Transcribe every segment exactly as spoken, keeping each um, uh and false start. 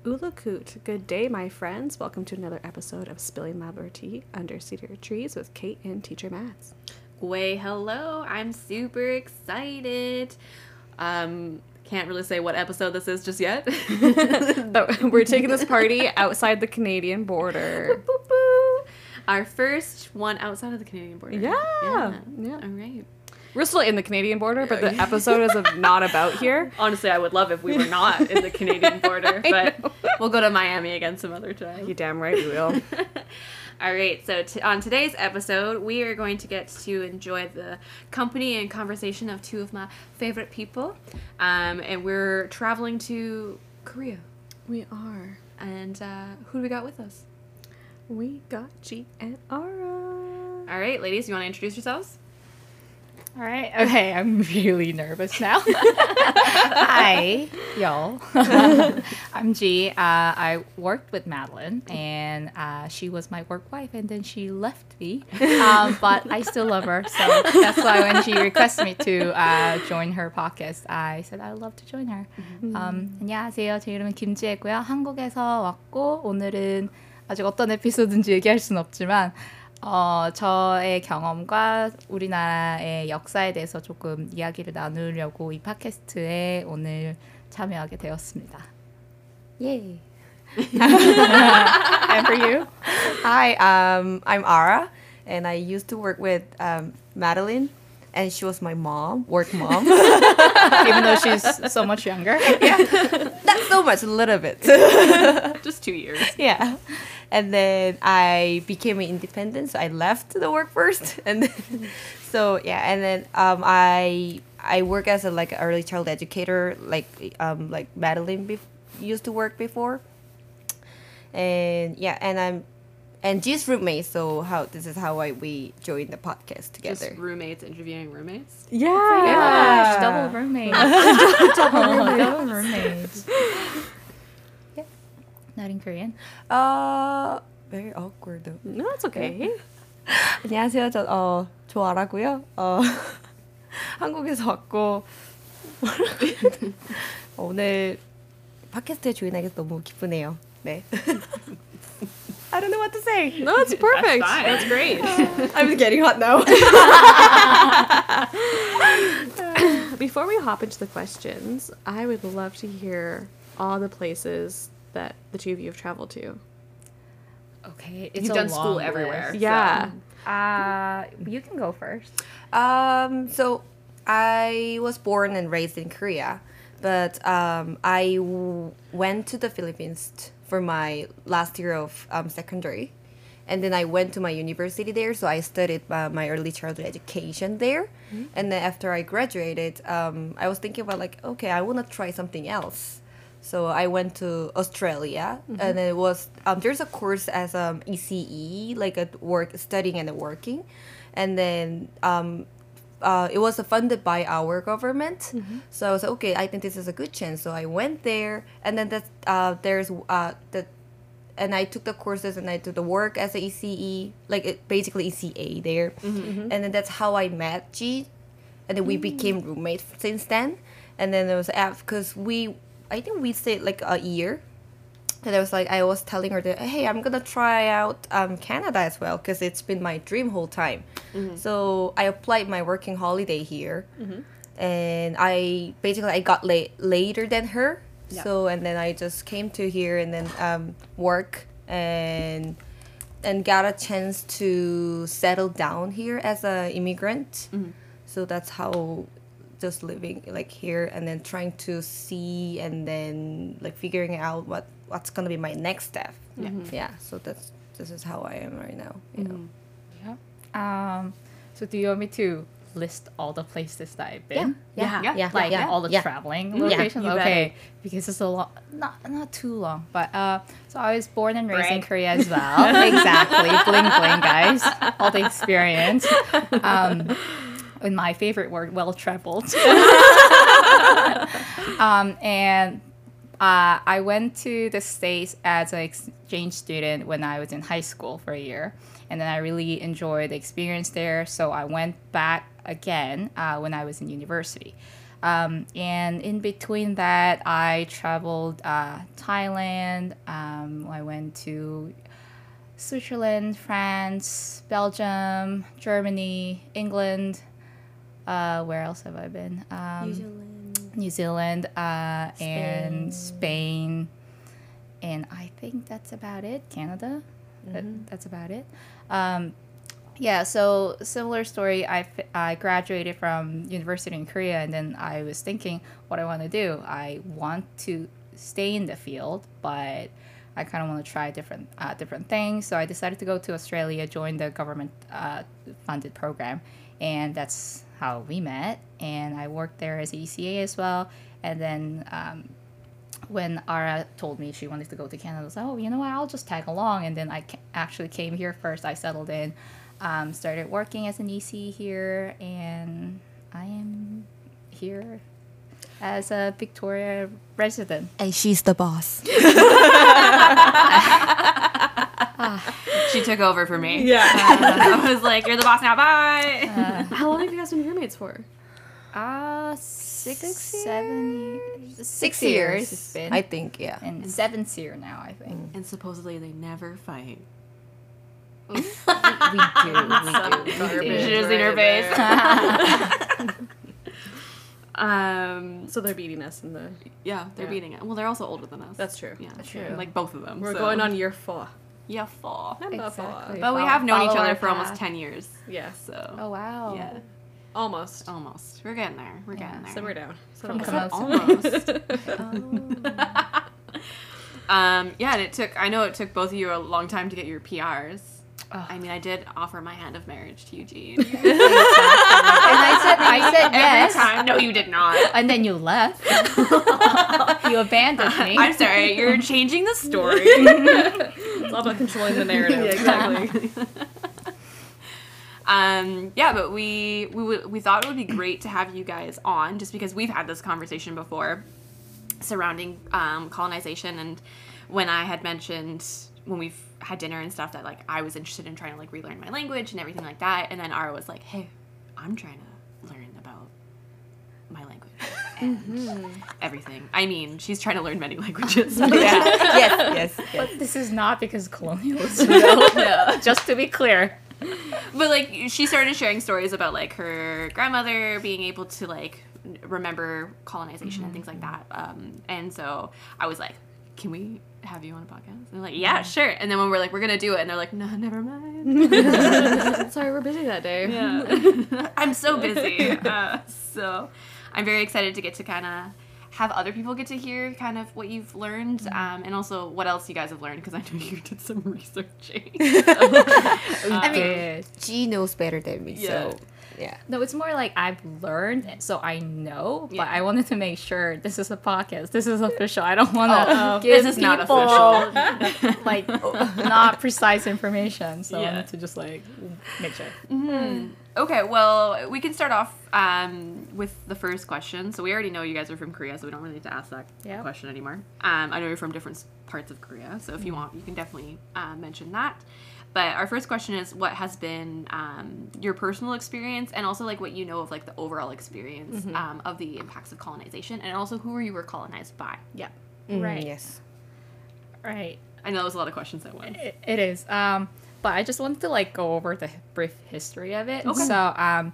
Ulukut. Good day, my friends. Welcome to another episode of Spilling Mabler Tea Under Cedar Trees with Kate and Teacher Mads. Way hello. I'm super excited. Um, can't really say what episode this is just yet. But we're taking this party outside the Canadian border. Boop, boop, boop. Our first one outside of the Canadian border. Yeah. Yeah. yeah. All right. We're still in the Canadian border, but the episode is not about here. Honestly, I would love if we were not in the Canadian border, but we'll go to Miami again some other time. You damn right we will. All right, so t- on today's episode, we are going to get to enjoy the company and conversation of two of my favorite people, um, and we're traveling to Korea. We are. And uh, who do we got with us? We got G and Ara. All right, ladies, you want to introduce yourselves? All right. Okay, I'm really nervous now. Hi, y'all. I'm G. Uh, I worked with Madeline, and uh, she was my work wife, and then she left me. Um, but I still love her, so that's why when she requested me to uh, join her podcast, I said I'd love to join her. Um, 안녕하세요. 제 이름은 김지혜고요. 한국에서 왔고 오늘은 아직 어떤 에피소드인지 얘기할 수는 없지만 어, 저의 경험과 우리나라의 역사에 대해서 조금 이야기를 나누려고 이 팟캐스트에 오늘 참여하게 되었습니다. Yay. And for you? Hi, um, I'm Ara, and I used to work with um, Madeline, and she was my mom, work mom. Even though she's so much younger. Yeah, not so much, a little bit. Just two years. Yeah. And then I became an independent, so I left the work first, and then, so yeah, and then um, I I work as a like early child educator, like um like Madeline be- used to work before, and yeah, and I'm and G's roommate, so how this is how I we joined the podcast together. Just roommates interviewing roommates? Yeah. Gosh, double roommates. double, double roommates. Yeah. Not in Korean. Uh, very awkward though. No, it's okay. 안녕하세요. 저 어, 조아라고요. 어, 한국에서 왔고 오늘 팟캐스트에 조인하게 너무 기쁘네요. 네. I don't know what to say. No, it's perfect. That's fine. That's great. I'm getting hot now. Before we hop into the questions, I would love to hear all the places that the two of you have traveled to. Okay, it's You've a done long school list. everywhere. Yeah. Uh, you can go first. Um, so I was born and raised in Korea, but um, I w- went to the Philippines t- for my last year of um, secondary. And then I went to my university there, so I studied uh, my early childhood education there. Mm-hmm. And then after I graduated, um, I was thinking about like, okay, I want to try something else. So I went to Australia, mm-hmm. and it was um, there's a course as um, E C E, like a work studying and working, and then um, uh, it was funded by our government. Mm-hmm. So I was like, okay, I think this is a good chance. So I went there, and then that uh, there's uh, the and I took the courses and I did the work as a E C E, like it, basically E C A there, mm-hmm. and then that's how I met G, and then we mm-hmm. became roommates since then. And then there was because we. I think we stayed like a year. And I was like, I was telling her that, hey, I'm going to try out um, Canada as well because it's been my dream whole time. Mm-hmm. So I applied my working holiday here. Mm-hmm. And I basically, I got late later than her. Yeah. So, and then I just came to here and then um, work and and got a chance to settle down here as an immigrant. Mm-hmm. So that's how... just living like here and then trying to see and then like figuring out what what's gonna be my next step. Yeah, mm-hmm. yeah. So that's this is how I am right now. You know. Yeah. Um. So do you want me to list all the places that I've been? Yeah. Yeah. Yeah. yeah like yeah. all the yeah. traveling yeah. locations. Yeah, okay. Because it's a lot. Not not too long. But uh. So I was born and raised Brag. in Korea as well. Exactly. Bling bling, guys. All the experience. Um. In my favorite word, well-traveled. um, and uh, I went to the States as an exchange student when I was in high school for a year. And then I really enjoyed the experience there. So I went back again uh, when I was in university. Um, and in between that, I traveled uh, Thailand. Um, I went to Switzerland, France, Belgium, Germany, England. Uh, where else have I been? Um, New Zealand. New Zealand, uh, and Spain, and I think that's about it. Canada, that, that's about it. Um, yeah, so similar story. I, f- I graduated from university in Korea, and then I was thinking what I want to do. I want to stay in the field, but I kind of want to try different uh, different things. So I decided to go to Australia, join the government uh, funded program, and that's how we met. And I worked there as E C A as well. And then um, when Ara told me she wanted to go to Canada, I was like, oh, you know what, I'll just tag along. And then I ca- actually came here first. I settled in, um, started working as an E C here, and I am here as a Victoria resident. And she's the boss. She took over for me. Yeah. I was like, you're the boss now, bye. How long have you guys been roommates for? Uh, six, seven years. Six, years. years it's been. I think, yeah. and seventh year now, I think. And supposedly they never fight. We do. We do. We You do. should have seen her face. um, So they're beating us in the. yeah, they're Yeah. beating it. Well, they're also older than us. That's true. Yeah, True. Like both of them. We're so. going on year four. Yeah, four. Exactly. But we Follow- have known each follow other our for almost path. ten years. Yeah. So. Oh wow. Yeah. Almost. Almost. We're getting there. We're getting there. Simmer down. From Settle Komodo. down. Almost. um, yeah, and it took, I know it took both of you a long time to get your P Rs. Oh. I mean, I did offer my hand of marriage to Eugene. And I said, I said yes. Every time. No, you did not. And then you left. You abandoned me. I'm sorry, you're changing the story. It's all about controlling the narrative. Exactly. Um, yeah, but we we w- we thought it would be great to have you guys on, just because we've had this conversation before surrounding um, colonization, and when I had mentioned when we've had dinner and stuff that like I was interested in trying to like relearn my language and everything like that, and then Ara was like, "Hey, I'm trying to learn about my language and everything." I mean, she's trying to learn many languages. Yeah. Yes, yes, yes. But this is not because colonialism. No. Just to be clear. But like she started sharing stories about like her grandmother being able to like remember colonization and things like that. Um, and so I was like, "Can we have you on a podcast?" And they're like, "Yeah, sure." And then when we're like, "We're gonna do it," and they're like, "No, never mind." Sorry, we're busy that day. Yeah, I'm so busy. Uh, so I'm very excited to get to kind of have other people get to hear kind of what you've learned, um, and also what else you guys have learned, because I know you did some researching. I mean, G knows better than me, Yeah. so yeah. no, it's more like I've learned, so I know, but Yeah. I wanted to make sure this is a podcast. This is official. I don't want to Oh, give this is not people official. like not precise information. So I Yeah. wanted to just like make sure. Okay, well, we can start off um, with the first question. So we already know you guys are from Korea, so we don't really need to ask that Yeah. question anymore. Um, I know you're from different s- parts of Korea, so if you want, you can definitely uh, mention that. But our first question is, what has been um, your personal experience, and also like what you know of like the overall experience um, of the impacts of colonization, and also who you were colonized by? Yeah. Mm, Right. Yes. Right. I know that was a lot of questions at once. It, it is. Um, but I just wanted to like go over the brief history of it. Okay. So, um,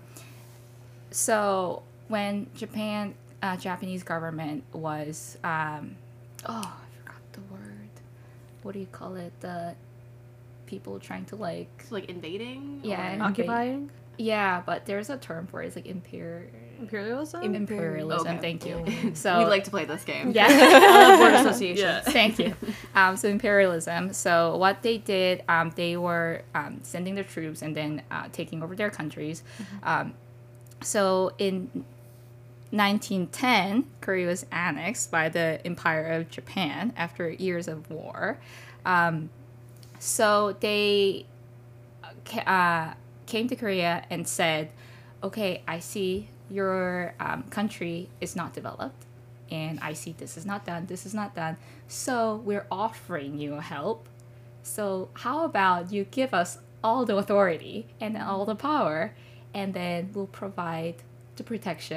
so when Japan, uh, Japanese government was, um, oh, I forgot the word. What do you call it? The people trying to like, So, like invading? Yeah, or- invade- Occupying? yeah, but there's a term for it. It's like imper Imperialism? imperialism. Okay. Thank you. we So like to play this game. yeah. Word association. Yeah. Thank you. Um, so imperialism. So what they did, um, they were um, sending their troops and then uh, taking over their countries. Um, so in nineteen ten, Korea was annexed by the Empire of Japan after years of war. Um, so they uh, ca- uh, came to Korea and said, "Okay, I see your um, country is not developed, and I see this is not done, this is not done. So we're offering you help. So how about you give us all the authority and all the power, and then we'll provide the protection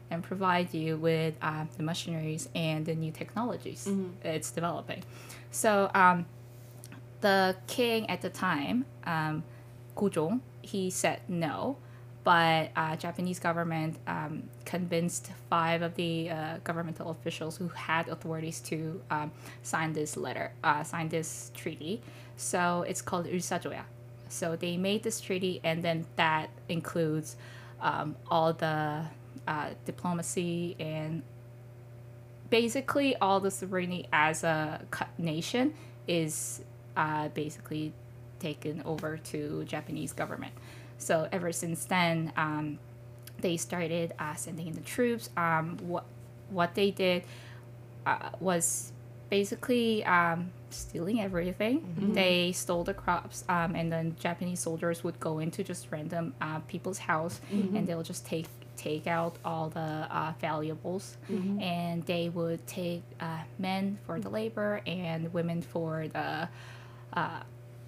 and provide you with uh, the machineries and the new technologies it's developing. So um, the king at the time, um, Guzhong, he said no, but uh, Japanese government um, convinced five of the uh, governmental officials who had authorities to um, sign this letter, uh, sign this treaty. So it's called Ulsajoya. So they made this treaty, and then that includes um, all the uh, diplomacy and basically all the sovereignty as a nation is uh, basically taken over to Japanese government. So ever since then, um, they started uh, sending in the troops. Um, what what they did uh, was basically um, stealing everything. Mm-hmm. They stole the crops, um, and then Japanese soldiers would go into just random uh, people's house, mm-hmm. and they'll just take take out all the uh, valuables, mm-hmm. and they would take uh, men for the labor and women for the. Uh,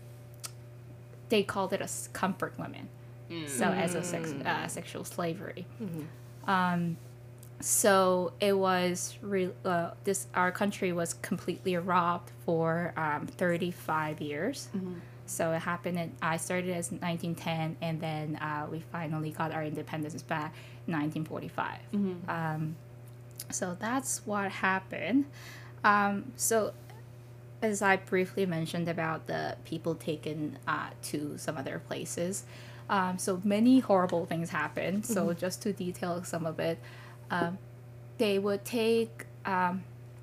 they called it a comfort women, mm. so as a sex, uh, sexual slavery. Mm-hmm. Um, so it was re- uh, this our country was completely robbed for um, thirty-five years. Mm-hmm. So it happened. In, I started as nineteen ten, and then uh, we finally got our independence back in nineteen forty-five. Mm-hmm. Um, so that's what happened. Um, so. As I briefly mentioned about the people taken uh, to some other places, um, so many horrible things happened. Mm-hmm. So just to detail some of it, um, they would take um,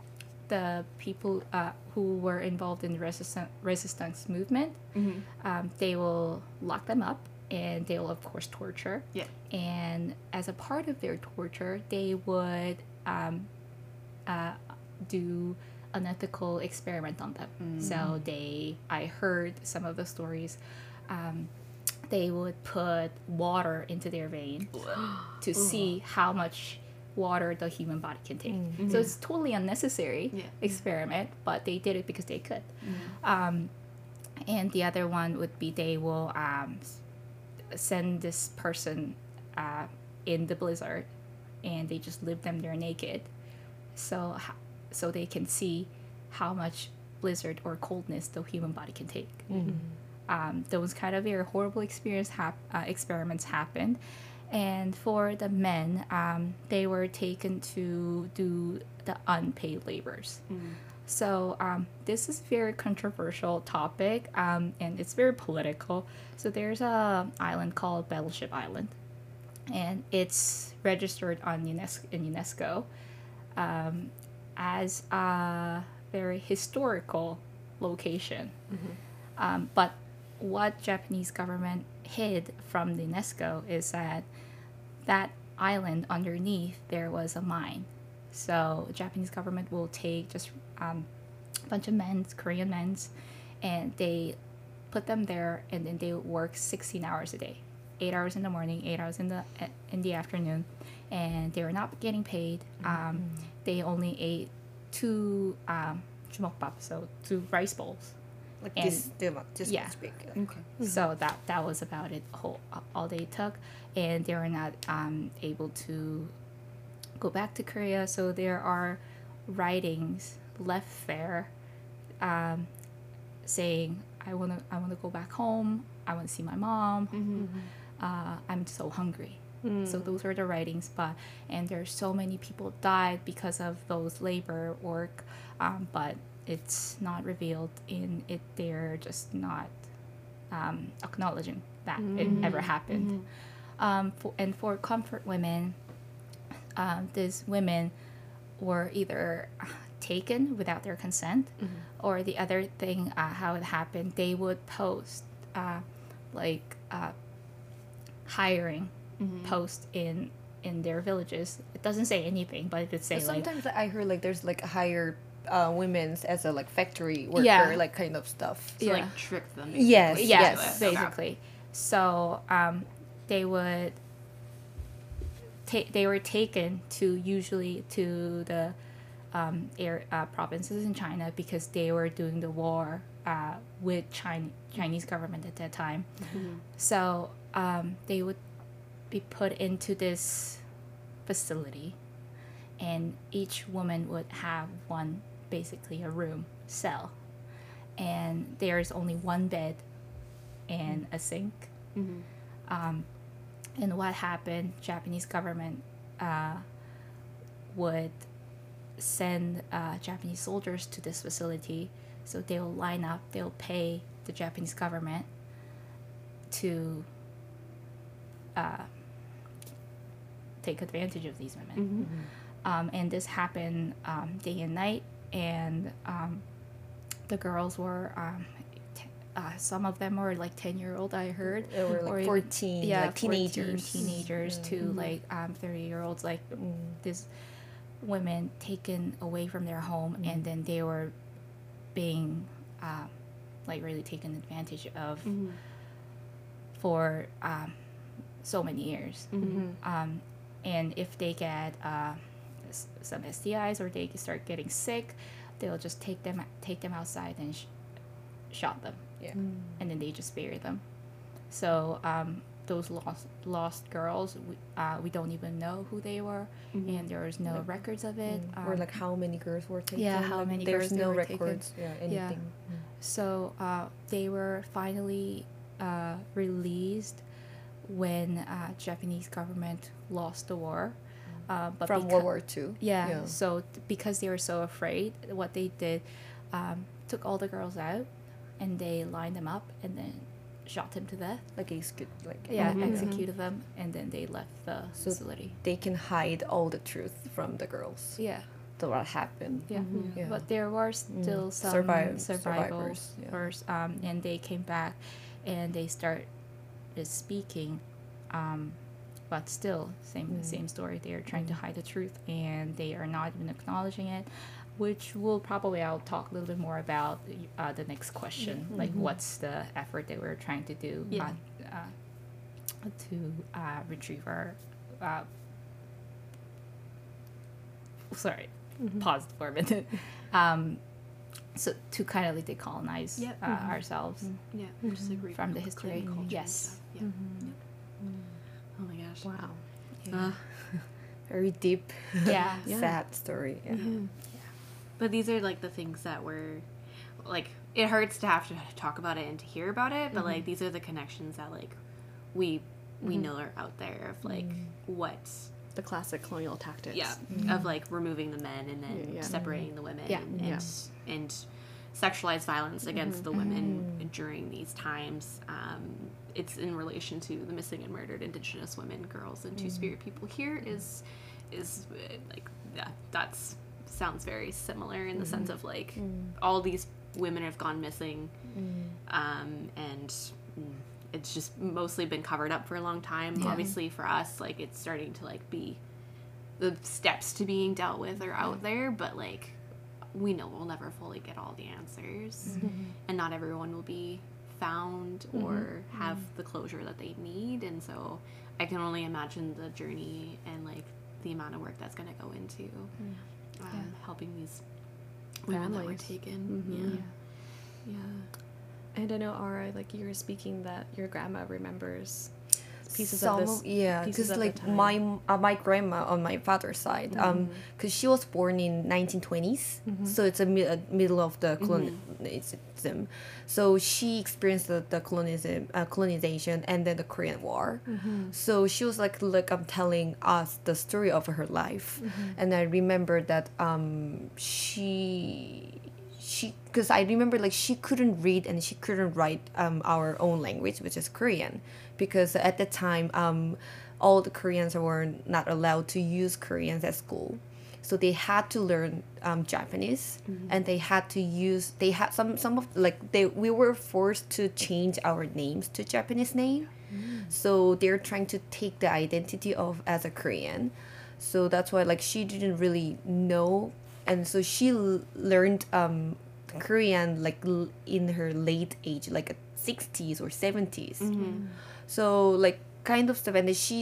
the people uh, who were involved in the resistance resistance movement. Mm-hmm. Um, they will lock them up, and they will of course torture. Yeah. And as a part of their torture, they would um, uh, do unethical experiment on them. Mm. So they, I heard some of the stories, um, they would put water into their vein to see how much water the human body can take. Mm-hmm. So it's totally unnecessary yeah. experiment, but they did it because they could. Mm-hmm. Um, and the other one would be they will um, send this person uh, in the blizzard, and they just leave them there naked. So so they can see how much blizzard or coldness the human body can take. Mm-hmm. Um, those kind of very horrible experience hap- uh, experiments happened. And for the men, um, they were taken to do the unpaid labors. Mm-hmm. So um, this is a very controversial topic, um, and it's very political. So there's a island called Battleship Island, and it's registered on UNESCO, in UNESCO. Um, as a very historical location. Mm-hmm. Um, but what Japanese government hid from the UNESCO is that that island underneath there was a mine. So Japanese government will take just um, a bunch of men, Korean men, and they put them there, and then they work sixteen hours a day. Eight hours in the morning, eight hours in the in the afternoon, and they were not getting paid. Um, mm-hmm. They only ate two um, jumokbap, so two rice bowls. Like and, this, this yeah. much big. Okay. Mm-hmm. So that that was about it. Whole all they took, and they were not um, able to go back to Korea. So there are writings left there, um, saying, "I wanna I wanna go back home. I wanna see my mom. Mm-hmm. Uh, I'm so hungry." Mm. So those are the writings, but and there's so many people died because of those labor work, um, but it's not revealed in it. They're just not um, acknowledging that mm-hmm. it ever happened. Mm-hmm. Um, for, and for comfort women, um, these women were either taken without their consent, mm-hmm. or the other thing, uh, how it happened, they would post uh, like uh, hiring. Mm-hmm. Post in in their villages. It doesn't say anything, but it would say sometimes like sometimes I heard like there's like hire uh, women's as a like factory worker, yeah. like kind of stuff. So yeah. like trick them. Yes, yes, yes, basically. Okay. So um, they would take they were taken to usually to the um, air uh, provinces in China because they were doing the war uh, with China, Chinese government at that time. Mm-hmm. So um, they would be put into this facility, and each woman would have one, basically a room, cell, and there's only one bed and a sink. Mm-hmm. Um, and what happened, Japanese government uh, would send uh, Japanese soldiers to this facility. So they'll line up, they'll pay the Japanese government to uh, take advantage of these women. Mm-hmm. Um, and this happened um, day and night, and um, the girls were, um, t- uh, some of them were like ten year old, I heard. They were like or even- fourteen, yeah, like teenagers. fourteen teenagers to like um, thirty year olds, like this women taken away from their home, and then they were being uh, like really taken advantage of Mm-hmm. for um, so many years. Mm-hmm. Um, and if they get uh, s- some S T Is or they start getting sick, they'll just take them take them outside and sh- shot them, Yeah. and then they just bury them. So um, those lost lost girls, we, uh, we don't even know who they were, Mm-hmm. and there is no Like- records of it. or Um, like how many girls were taken. yeah, how like, many there's girls they no were taken. records. Yeah, anything. So uh, they were finally uh, released when uh, Japanese government lost the war. Uh, but From becau- World War Two. Yeah, so th- because they were so afraid, what they did, um, took all the girls out, and they lined them up and then shot them to death. Like execute, like Yeah, Mhm. executed them, and then they left the So- facility. they can hide all the truth from the girls. Yeah, So what happened? yeah. Mhm. Yeah. But there were still some Survive- survivors, survivors, yeah. first, um, and they came back, and they started speaking, um, but still, same Mm. same story. They are trying to hide the truth, and they are not even acknowledging it, which will probably I'll talk a little bit more about uh, the next question, like what's the effort that we're trying to do Yeah. uh, uh, to uh, retrieve our. Uh, sorry, pause for a minute. Um, so to kind of like decolonize Yep. uh, ourselves. Yeah, just like From the reclaim history, culture and yes. stuff. Yeah. Yep. Oh my gosh. Wow. Uh, Very deep, Yeah. Yeah. sad story. Yeah. but these are like the things that we're like. It hurts to have to talk about it and to hear about it, but like these are the connections that like we we know are out there of like what The classic colonial tactics. yeah of like removing the men and then Yeah, yeah. separating the women Yeah. and Yeah. and sexualized violence against the women during these times. Um, it's in relation to the missing and murdered Indigenous women, girls, and Two Spirit people. Here is is uh, like yeah, that's sounds very similar in the sense of like all these women have gone missing, um, and mm, it's just mostly been covered up for a long time. Yeah. Obviously, for us, like it's starting to like be the steps to being dealt with are out there, but like we know we'll never fully get all the answers, and not everyone will be found or have the closure that they need. And so I can only imagine the journey and like the amount of work that's going to go into um, Yeah. helping these women that were Families. taken. Mhm. Yeah. Yeah. And I know, Aura, like you were speaking that your grandma remembers pieces Some of this. yeah, pieces because of the like time. my uh, my grandma on my father's side, um, because she was born in nineteen twenties, so it's a, mi- a middle of the colonialism. So she experienced the, the colonialism, uh, colonization, and then the Korean War. So she was like, like I'm telling us the story of her life, and I remember that um she she because I remember like she couldn't read and she couldn't write um, our own language, which is Korean, because at the time um, all the Koreans were not allowed to use Koreans at school, so they had to learn um, Japanese, and they had to use they had some some of like they we were forced to change our names to Japanese name, so they're trying to take the identity of as a Korean, so that's why like she didn't really know. And so she l- learned um, Korean like l- in her late age, like sixties or seventies. So like kind of stuff, and then she's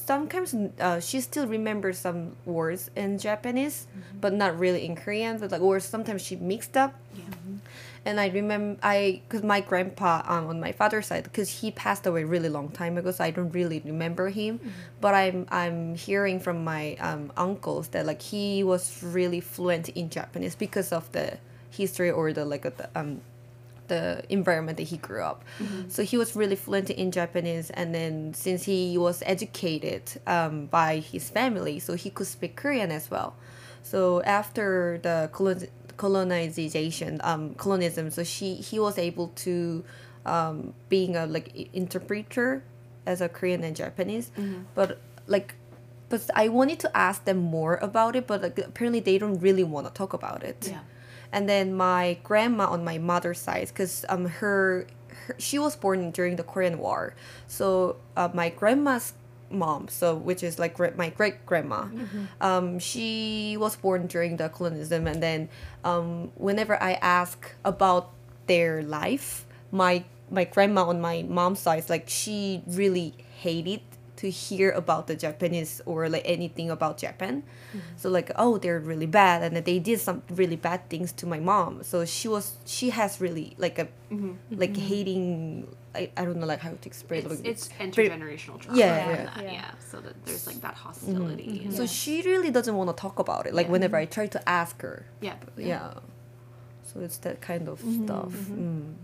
sometimes uh, she still remembers some words in Japanese, but not really in Korean. But like, or sometimes she mixed up. Yeah. And I remember I, because my grandpa um, on my father's side, because he passed away really long time ago, so I don't really remember him. Mm-hmm. But I'm I'm hearing from my um, uncles that like he was really fluent in Japanese because of the history or the like uh, the um the environment that he grew up. Mm-hmm. So he was really fluent in Japanese, and then since he was educated um, by his family, so he could speak Korean as well. So after the colon- colonization, um, colonism, so she he was able to um, being a like i- interpreter as a Korean and Japanese, Mm-hmm. but like. But I wanted to ask them more about it, but like apparently they don't really want to talk about it. Yeah. And then my grandma on my mother's side, because um her, her she was born during the Korean War, so uh, my grandma's mom, so which is like gra- my great grandma, Mm-hmm. um she was born during the colonialism, and then um whenever I ask about their life, my my grandma on my mom's side, like she really hated to hear about the Japanese or like anything about Japan. Mm-hmm. So like, oh, they're really bad, and that they did some really bad things to my mom. So she was she has really like a Mm-hmm. like hating. I, I don't know like how to explain It's, it. it's Very- intergenerational trauma. Yeah, from yeah. that, Yeah. yeah. So that there's like that hostility. So she really doesn't want to talk about it. Like Yeah. whenever I try to ask her, Yeah. yeah. So it's that kind of stuff. Mm.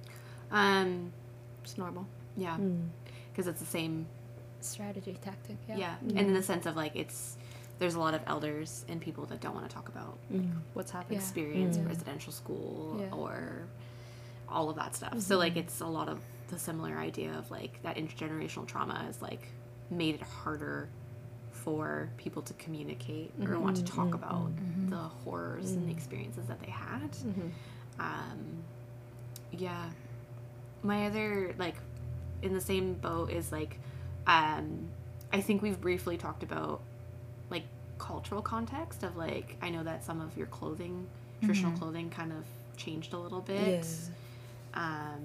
Um, it's normal. Yeah. Mm. Because it's the same. Strategy tactic. Yeah. Yeah. And in the sense of like it's there's a lot of elders and people that don't want to talk about What's happening? Yeah. experience Mm. in residential school Yeah. or all of that stuff. So like it's a lot of the similar idea of like that intergenerational trauma has like made it harder for people to communicate or want to talk about the horrors and the experiences that they had. Um, yeah. My other like in the same boat is like um, I think we've briefly talked about like cultural context of like I know that some of your clothing, traditional clothing, kind of changed a little bit. Yeah. Um,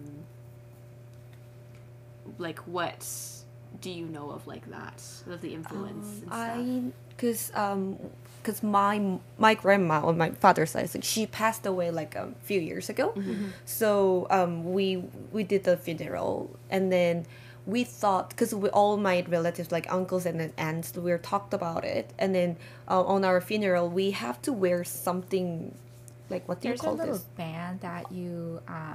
like what do you know of like that of the influence and stuff? I because um because my my grandma on my father's side, like, she passed away like a few years ago. So um we we did the funeral, and then we thought, because we all my relatives like uncles and then aunts, we were talked about it, and then uh, on our funeral we have to wear something like, what do There's you call a little this? band that you uh,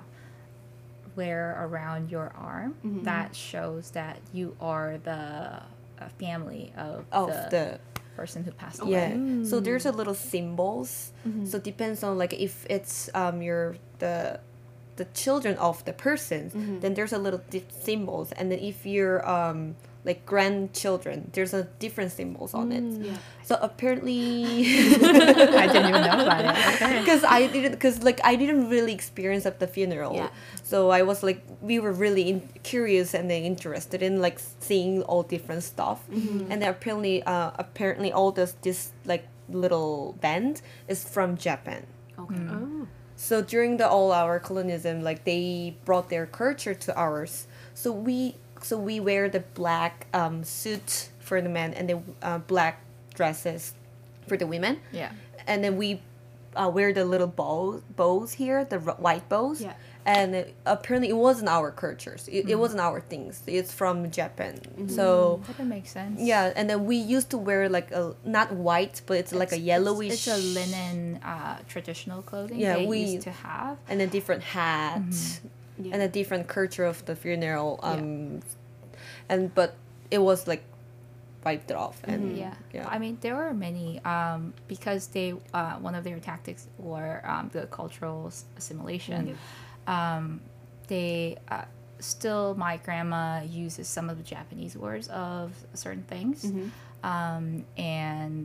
wear around your arm Mhm. that shows that you are the uh, family of, Of the, the person who passed away. Yeah. So there's a little symbols. So it depends on like if it's um your the the children of the persons, then there's a little di- symbols, and then if you're um like grandchildren, there's a different symbols on it. Yeah. So apparently, I didn't even know about it. Okay. because I didn't, because like I didn't really experience at the funeral. Yeah. So I was like, we were really in, curious and then interested in like seeing all different stuff, and then apparently, uh, apparently all this this like little band is from Japan. Okay. Oh. So during the all our colonialism, like they brought their culture to ours. So we so we wear the black um, suit for the men and the uh, black dresses for the women, Yeah. and then we uh, wear the little bow bows here, the r- white bows. Yeah. And it, apparently it wasn't our cultures. It, it wasn't our things. It's from Japan. So That makes sense. yeah, and then we used to wear like a not white, but it's, like a yellowish. It's, it's a linen uh, traditional clothing Yeah, they we- used to have. and a different hat Yeah. and a different culture of the funeral. Um, and but it was like wiped off and Yeah. yeah. I mean, there were many um, because they uh, one of their tactics were um, the cultural s- assimilation. Um, they uh, still my grandma uses some of the Japanese words of certain things, um, and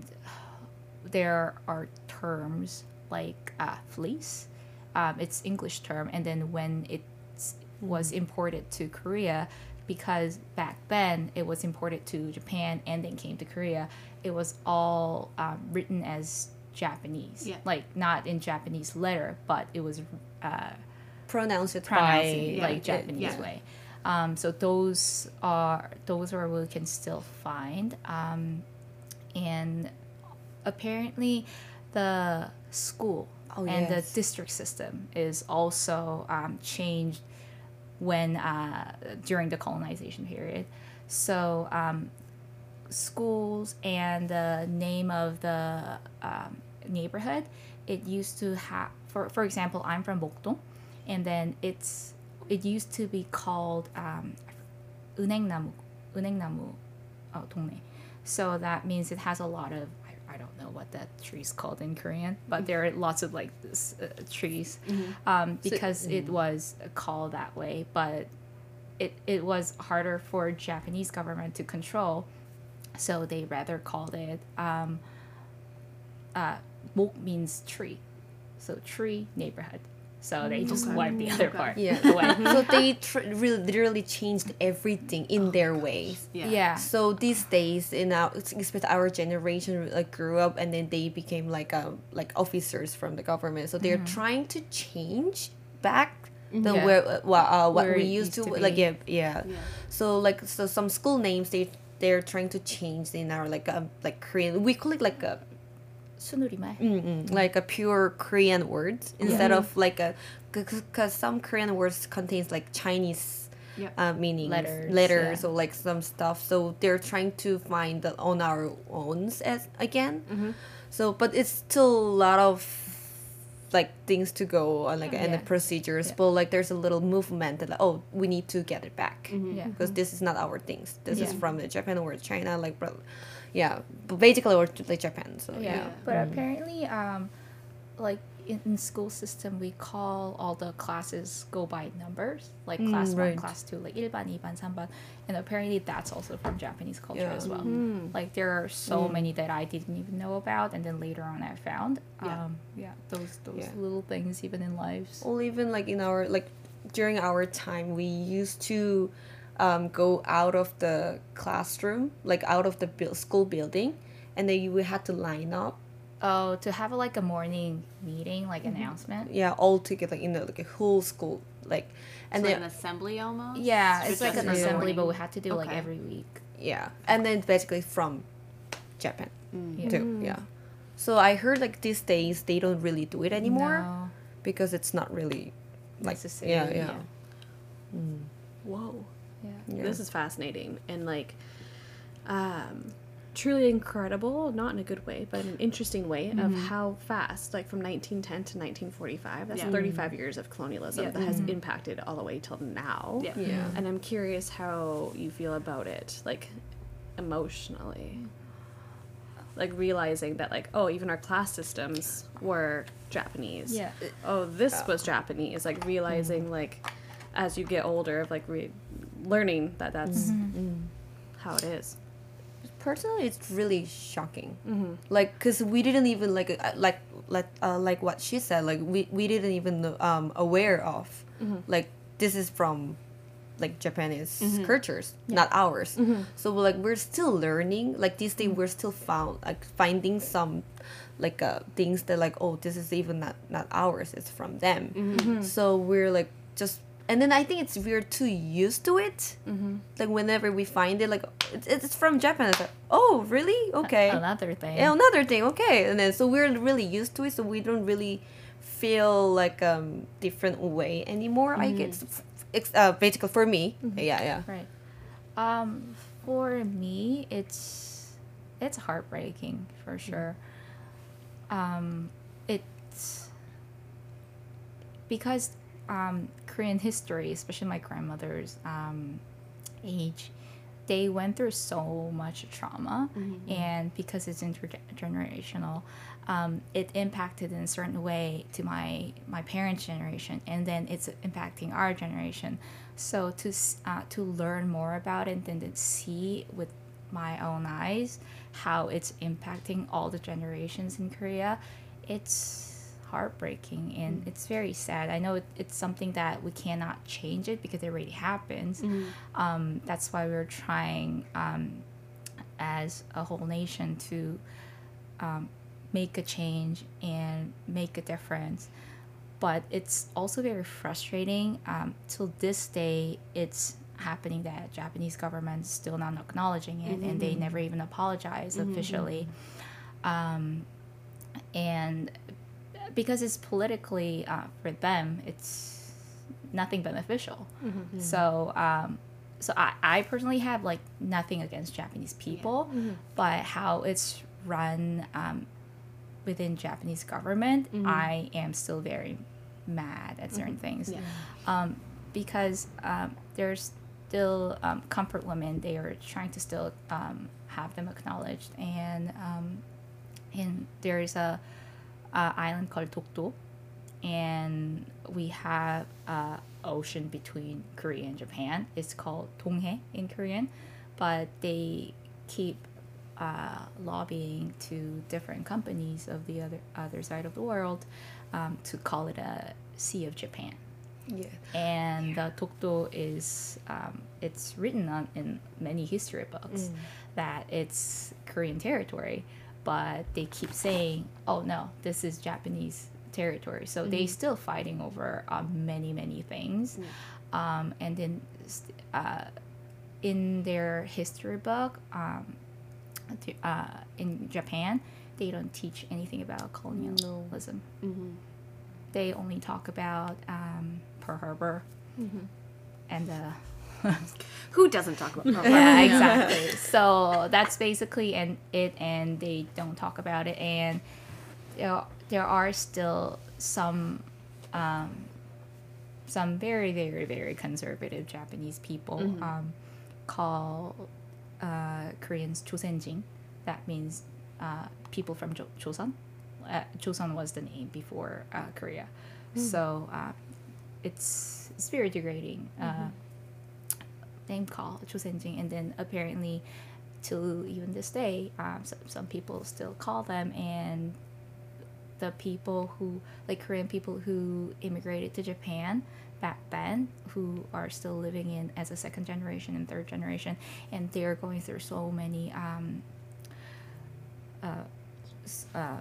there are terms like uh, fleece. Um, it's English term, and then when it was imported to Korea, because back then it was imported to Japan and then came to Korea, it was all um, written as Japanese, Yeah. like not in Japanese letter, but it was uh, pronounce it pronounced by like it- Japanese yeah. way. Um, so those are those are what we can still find. Um, and apparently, the school Oh, and yes. the district system is also um, changed when uh, during the colonization period. So um, schools and the name of the um, neighborhood, it used to have, for for example, I'm from Mokdong, and then it's it used to be called um, 은행나무, 은행나무 uh, 동네. So that means it has a lot of, I, I don't know what that tree is called in Korean, but there are lots of like this, uh, trees um, because it was called that way. But it, it was harder for Japanese government to control, so they rather called it um, uh, 목 means tree, so tree neighborhood. So they just wiped the other Okay. part Yeah. away. So they tr- really literally changed everything in their ways. Yeah. Yeah. So these days, in our especially our generation, like grew up and then they became like um like officers from the government. So they're trying to change back the Yeah. where uh, wha- uh, what Where we it used to, used to like be. yeah, yeah Yeah. So like so some school names they they're trying to change in our like um like Korean, we call it like a 순우리말. mm, like a pure Korean words instead of like a because some Korean words contains like Chinese Yeah. uh, meanings, Letters, letters yeah. or like some stuff. So they're trying to find the, on our own as again. Mm-hmm. So but it's still a lot of like things to go on, like and the Yeah. procedures. Yeah. But like there's a little movement that like, oh, we need to get it back Mm-hmm. Yeah. because this is not our things. This is Yeah. from the Japan or China, like bro- yeah, but basically or like Japan. So Yeah, yeah. but apparently, um, like in, in school system, we call all the classes go by numbers, like Mm, class one, right. class two, like 일 반, 이 반, 삼 반, and apparently that's also from Japanese culture Yeah. as well. Mm-hmm. Like there are so many that I didn't even know about, and then later on I found. Yeah. Um, yeah, those those Yeah. little things even in lives. Or even like in our like during our time we used to um, go out of the classroom, like out of the buil- school building, and then you we had to line up, Oh, to have like a morning meeting, like Mm-hmm. announcement. yeah, all together in the, like a whole school, like, and so then an assembly almost. Yeah, So it's like just an in the assembly, but we morning? had to do like Okay. every week. yeah, and then basically from Japan Yeah. too, yeah. So I heard like these days they don't really do it anymore No, because it's not really like necessary. yeah, yeah, Whoa. yeah. yeah. This is fascinating and like um truly incredible, not in a good way, but in an interesting way of how fast, like from nineteen ten to nineteen forty-five, that's Yeah. thirty-five years of colonialism Yeah. that has impacted all the way till now. Yeah. yeah. And I'm curious how you feel about it, like emotionally. Like realizing that, like, oh, even our class systems were Japanese. Yeah. Oh, this was Japanese. Like realizing, like, as you get older, of like re- learning that that's how it is. Personally, it's really shocking. Like, cause we didn't even like uh, like like uh, like what she said. Like we, we didn't even um aware of like this is from like Japanese cultures, not ours. So we're, like we're still learning. Like these days, we're still found like finding some like uh things that like oh this is even not not ours. It's from them. So we're like just. And then I think it's we're too used to it. Like whenever we find it, like it's, it's from Japan. It's like, oh, really? Okay. Another thing. Yeah, another thing. Okay. And then so we're really used to it, so we don't really feel like um different way anymore. I guess. It's uh, basically for me. Yeah, yeah. Right. Um, for me, it's it's heartbreaking for sure. Um, it's because um, Korean history, especially my grandmother's um, age, they went through so much trauma, and because it's intergenerational, um, it impacted in a certain way to my my parents' generation, and then it's impacting our generation. So to s- uh, to learn more about it and to see with my own eyes how it's impacting all the generations in Korea, it's heartbreaking and it's very sad. I know it, it's something that we cannot change it because it already happens. Um, that's why we're trying um, as a whole nation to um, make a change and make a difference. But it's also very frustrating. Um, till this day, it's happening that Japanese government's still not acknowledging it, and they never even apologize officially. Um, and because it's politically, uh, for them, it's nothing beneficial. So, um, so I, I personally have like nothing against Japanese people, but how it's run um, within Japanese government, I am still very mad at certain things. Yeah. Um, because um, there's still um, comfort women, they are trying to still um, have them acknowledged. And um, and there's a, a island called Dokdo, and we have a ocean between Korea and Japan. It's called Donghae in Korean, but they keep uh, lobbying to different companies of the other other side of the world um, to call it a Sea of Japan. Yeah. And the Dokdo is um, it's written on in many history books that it's Korean territory, but they keep saying, "Oh no, this is Japanese territory." So they still fighting over uh, many many things, um, and then uh, in their history book, um, uh, in Japan, they don't teach anything about colonialism. They only talk about um, Pearl Harbor and uh, Who doesn't talk about Pearl Harbor? yeah, exactly. So that's basically and it, and they don't talk about it. And there, there are still some, um, some very, very, very conservative Japanese people um, call uh, Koreans Chosenjin. That means uh, people from jo- Joseon. Uh, Joseon was the name before uh, Korea, so uh, it's it's very degrading. Uh, name call Chosenjin, and then apparently till even this day um, some, some people still call them, and the people who like Korean people who immigrated to Japan back then who are still living in as a second generation and third generation, and they're going through so many um, uh, s- uh,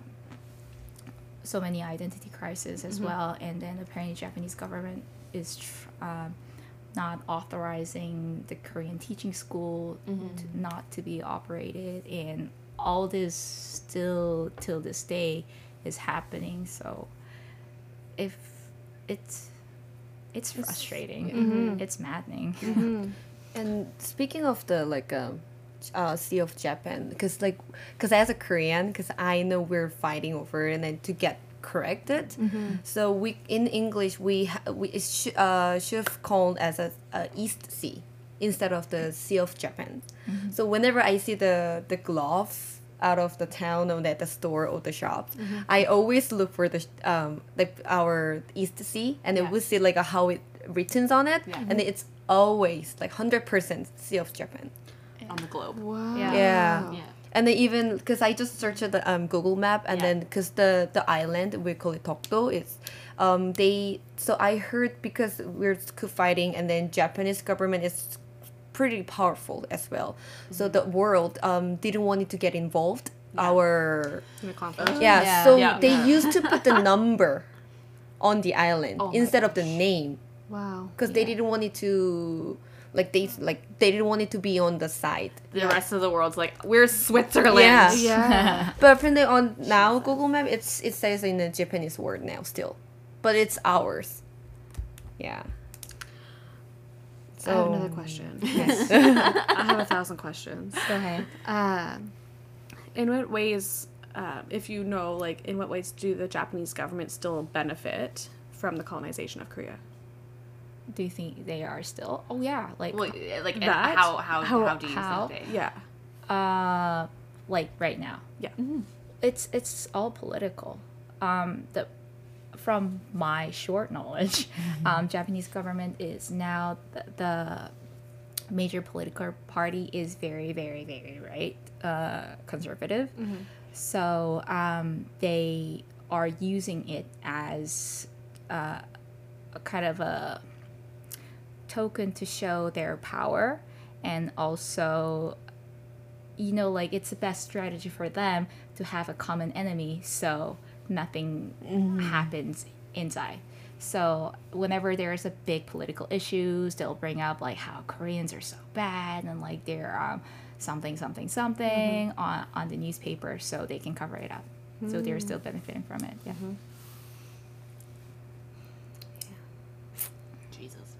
so many identity crises as well, and then apparently Japanese government is tr- um, not authorizing the Korean teaching school to, not to be operated, and all this still till this day is happening. So if it's it's frustrating, it's maddening. And speaking of the like um, uh, Sea of Japan, because like because as a Korean, because I know we're fighting over it, and then to get corrected, so we in English we ha- we it sh- uh, should have called as a, a East Sea instead of the Sea of Japan. So whenever I see the the glove out of the town or at the store or the shops, I always look for the sh- um like our East Sea, and then Yeah. we see like a, how it written on it, Yeah. and it's always like hundred percent Sea of Japan. On the globe. Wow. Yeah. Yeah. Yeah. And then even because I just searched the um, Google map, and Yeah. then because the the island we call it Dokdo, it's um they so I heard because we're fighting, and then Japanese government is pretty powerful as well. So the world um didn't want it to get involved. Our In a conflict. yeah, Yeah. so Yeah. they used to put the number on the island Oh my instead of the name, Wow. because they didn't want it to like they like they didn't want it to be on the side. The rest of the world's like, we're Switzerland. Yeah. Yeah. But apparently on now Google Map, it's it says in the Japanese word now still, but it's ours. Yeah. I have another question. I have a thousand questions. Go ahead. Um, in what ways, uh, if you know, like, in what ways do the Japanese government still benefit from the colonization of Korea? Do you think they are still? Oh yeah, like Well, like, and That? how, how, how, How- do you how? think they? Yeah. uh like right now. Yeah. It's it's all political. Um, the from my short knowledge, um, Japanese government is now the, the major political party is very very very right uh, conservative. So um, they are using it as uh, a kind of a token to show their power, and also you know like it's the best strategy for them to have a common enemy so nothing happens inside, So whenever there's a big political issues, they'll bring up like how Koreans are so bad and like they're um, something something something mm-hmm. on on the newspaper, so they can cover it up. Mm-hmm. So they're still benefiting from it. Yeah. Mm-hmm. Yeah. Jesus.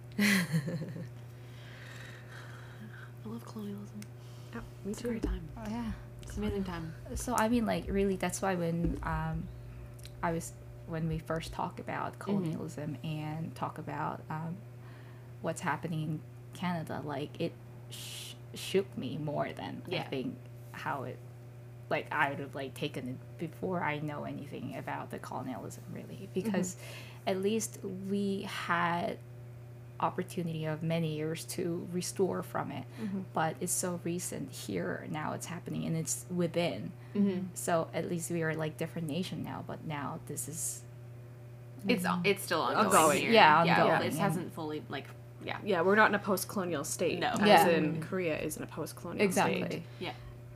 I love colonialism. Oh, me It's too. a great time. Oh yeah. It's an amazing time. So I mean, like, really, that's why when um, I was when we first talk about colonialism mm-hmm. and talk about um, what's happening in Canada, like it sh- shook me more than yeah. I think how it, like, I would have like taken it before I know anything about the colonialism, really, because mm-hmm. at least we had opportunity of many years to restore from it, mm-hmm. but it's so recent here now it's happening and it's within mm-hmm. so at least we are like different nation now, but now this is it's mm-hmm. it's still ongoing, ongoing. Here. yeah yeah ongoing. Well, it hasn't fully like yeah yeah we're not in a post-colonial state, no as yeah. in Korea is in a post-colonial exactly state. yeah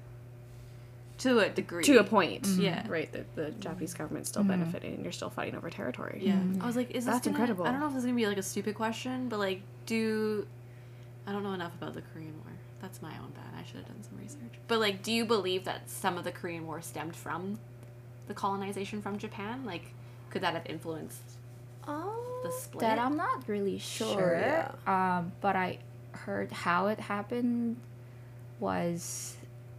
to a degree, to a point, mm-hmm. yeah right, the, the Japanese government's still mm-hmm. benefiting and you're still fighting over territory. yeah mm-hmm. I was like, is this that's gonna, incredible. I don't know if this is gonna be like a stupid question, but like, do I don't know enough about the Korean War. That's my own bad. I should have done some research. But like, do you believe that some of the Korean War stemmed from the colonization from Japan? Like, could that have influenced oh, the split? That I'm not really sure, sure yeah. um but I heard how it happened was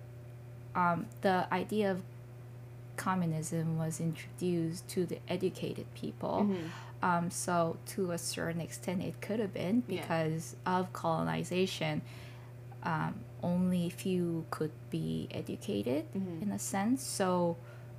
um the idea of communism was introduced to the educated people. Mm-hmm. Um, so to a certain extent it could have been because yeah. of colonization. Um, only few could be educated mm-hmm. in a sense. So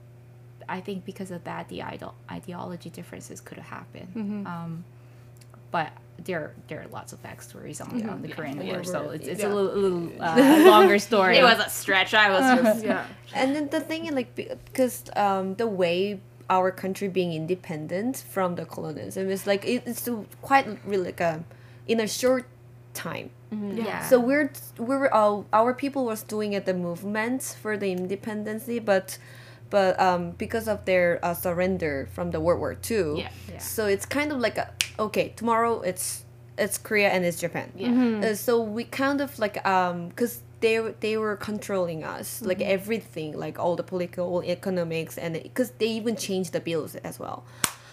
I think because of that, the ide- ideology differences could have happened. Mm-hmm. Um, but there there are lots of backstories on, yeah. on the yeah. Korean War, so it's it's yeah. a little, a little uh, longer story. It was a stretch. I was just yeah. And then the thing, like, because um, the way our country being independent from the colonialism is like it, it's quite really like a in a short time. Mm-hmm. Yeah. So we're we're uh, our people was doing it the movement for the independency, but but um, because of their uh, surrender from the World War Two, yeah. Yeah. so it's kind of like a okay tomorrow it's it's Korea and it's Japan. Yeah. Mm-hmm. Uh, so we kind of like um because they they were controlling us mm-hmm. like everything, like all the political economics, and because they even changed the bills as well.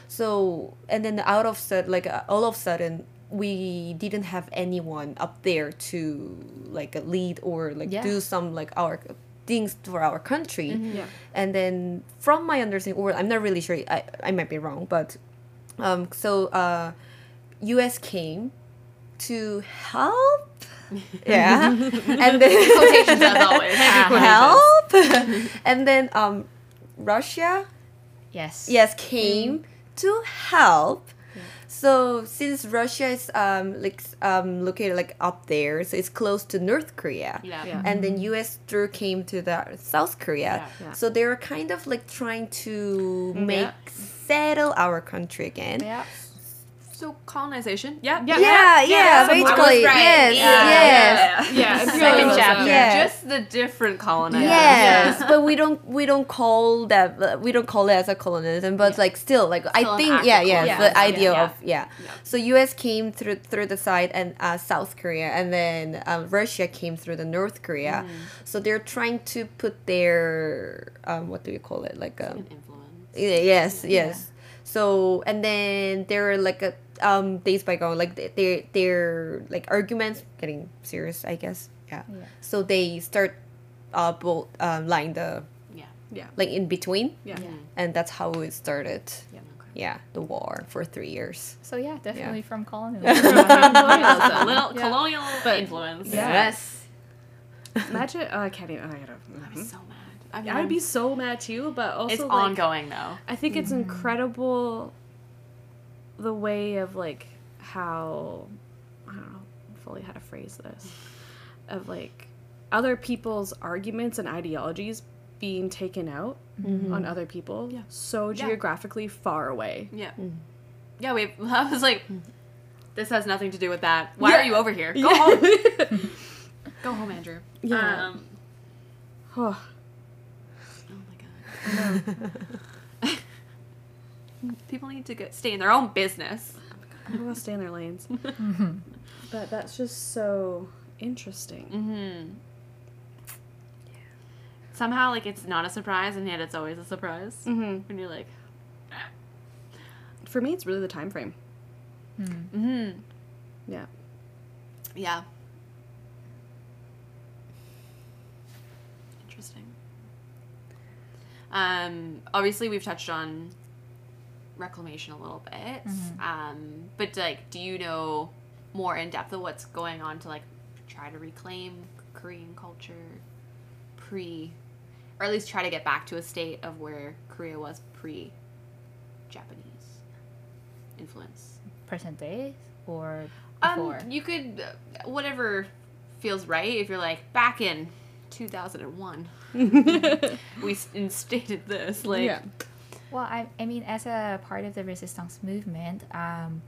So and then out of sudden like uh, all of a sudden we didn't have anyone up there to like uh, lead or like yeah. do some like our things for our country. Mm-hmm. Yeah. And then from my understanding, or I'm not really sure, I, I might be wrong, but um so uh U S came to help. Yeah. And then quotations as always. help. And then um Russia Yes. yes came mm. to help. Yeah. So since Russia is um like um located like up there, so it's close to North Korea. Yeah. Yeah. And then U S through came to the South Korea. Yeah. Yeah. So they were kind of like trying to make Yeah. settle our country again. Yeah. So colonization. Yeah. Yeah, yeah, yeah, so I was basically. right. Yes, Yeah. yes. Yeah, Second imperialism. chapter. Yeah. Just the different colonizers. Yes, but we don't we don't call that uh, we don't call it as a colonialism, but Yeah. like still like Still I an think act yeah of yeah colonialism. the Yeah. idea Yeah. of yeah. Yeah. So U S came through through the side and uh, South Korea, and then um, Russia came through the North Korea. Mm. So they're trying to put their um, what do you call it like Like um, an influence. yeah, yes yes. So and then there are like a um days by going like they they're, they're like arguments getting serious, I guess. Yeah. Yeah. So they start uh both um lying the Yeah. Yeah. like in between, Yeah. Yeah. and that's how it started. Yeah. Okay. Yeah, the war for three years. So yeah, definitely from colonialism. Colonialism. A little Yeah. colonial But- influence. Yeah. Imagine, oh, I can't even. I gotta. I'd be so mad. I, mean, I would be so mad too, but also It's like, ongoing though. I think it's incredible the way of like how I don't know fully how to phrase this of like other people's arguments and ideologies being taken out Mm-hmm. on other people Yeah. so Yeah. geographically far away. Yeah. Mm. Yeah, we I was like, this has nothing to do with that. Why Yeah. are you over here? Go Yeah. home. Go home, Andrew. Yeah. Um, Oh, oh my god. People need to get stay in their own business. Everyone will stay in their lanes. But that's just so interesting. Mm-hmm. Somehow, like, it's not a surprise, and yet it's always a surprise. Mm-hmm. When you're like, For me, it's really the time frame. mm-hmm. Yeah. Yeah. Interesting. Um, obviously, we've touched on reclamation a little bit. Mhm. Um, but, like, do you know more in depth of what's going on to, like, try to reclaim Korean culture pre, or at least try to get back to a state of where Korea was pre-Japanese influence? Present day or Um, before? you could, uh, whatever feels right. If you're like, back in two thousand one, we s- instated this. Like, yeah. Well, I, I mean, as a part of the resistance movement, um,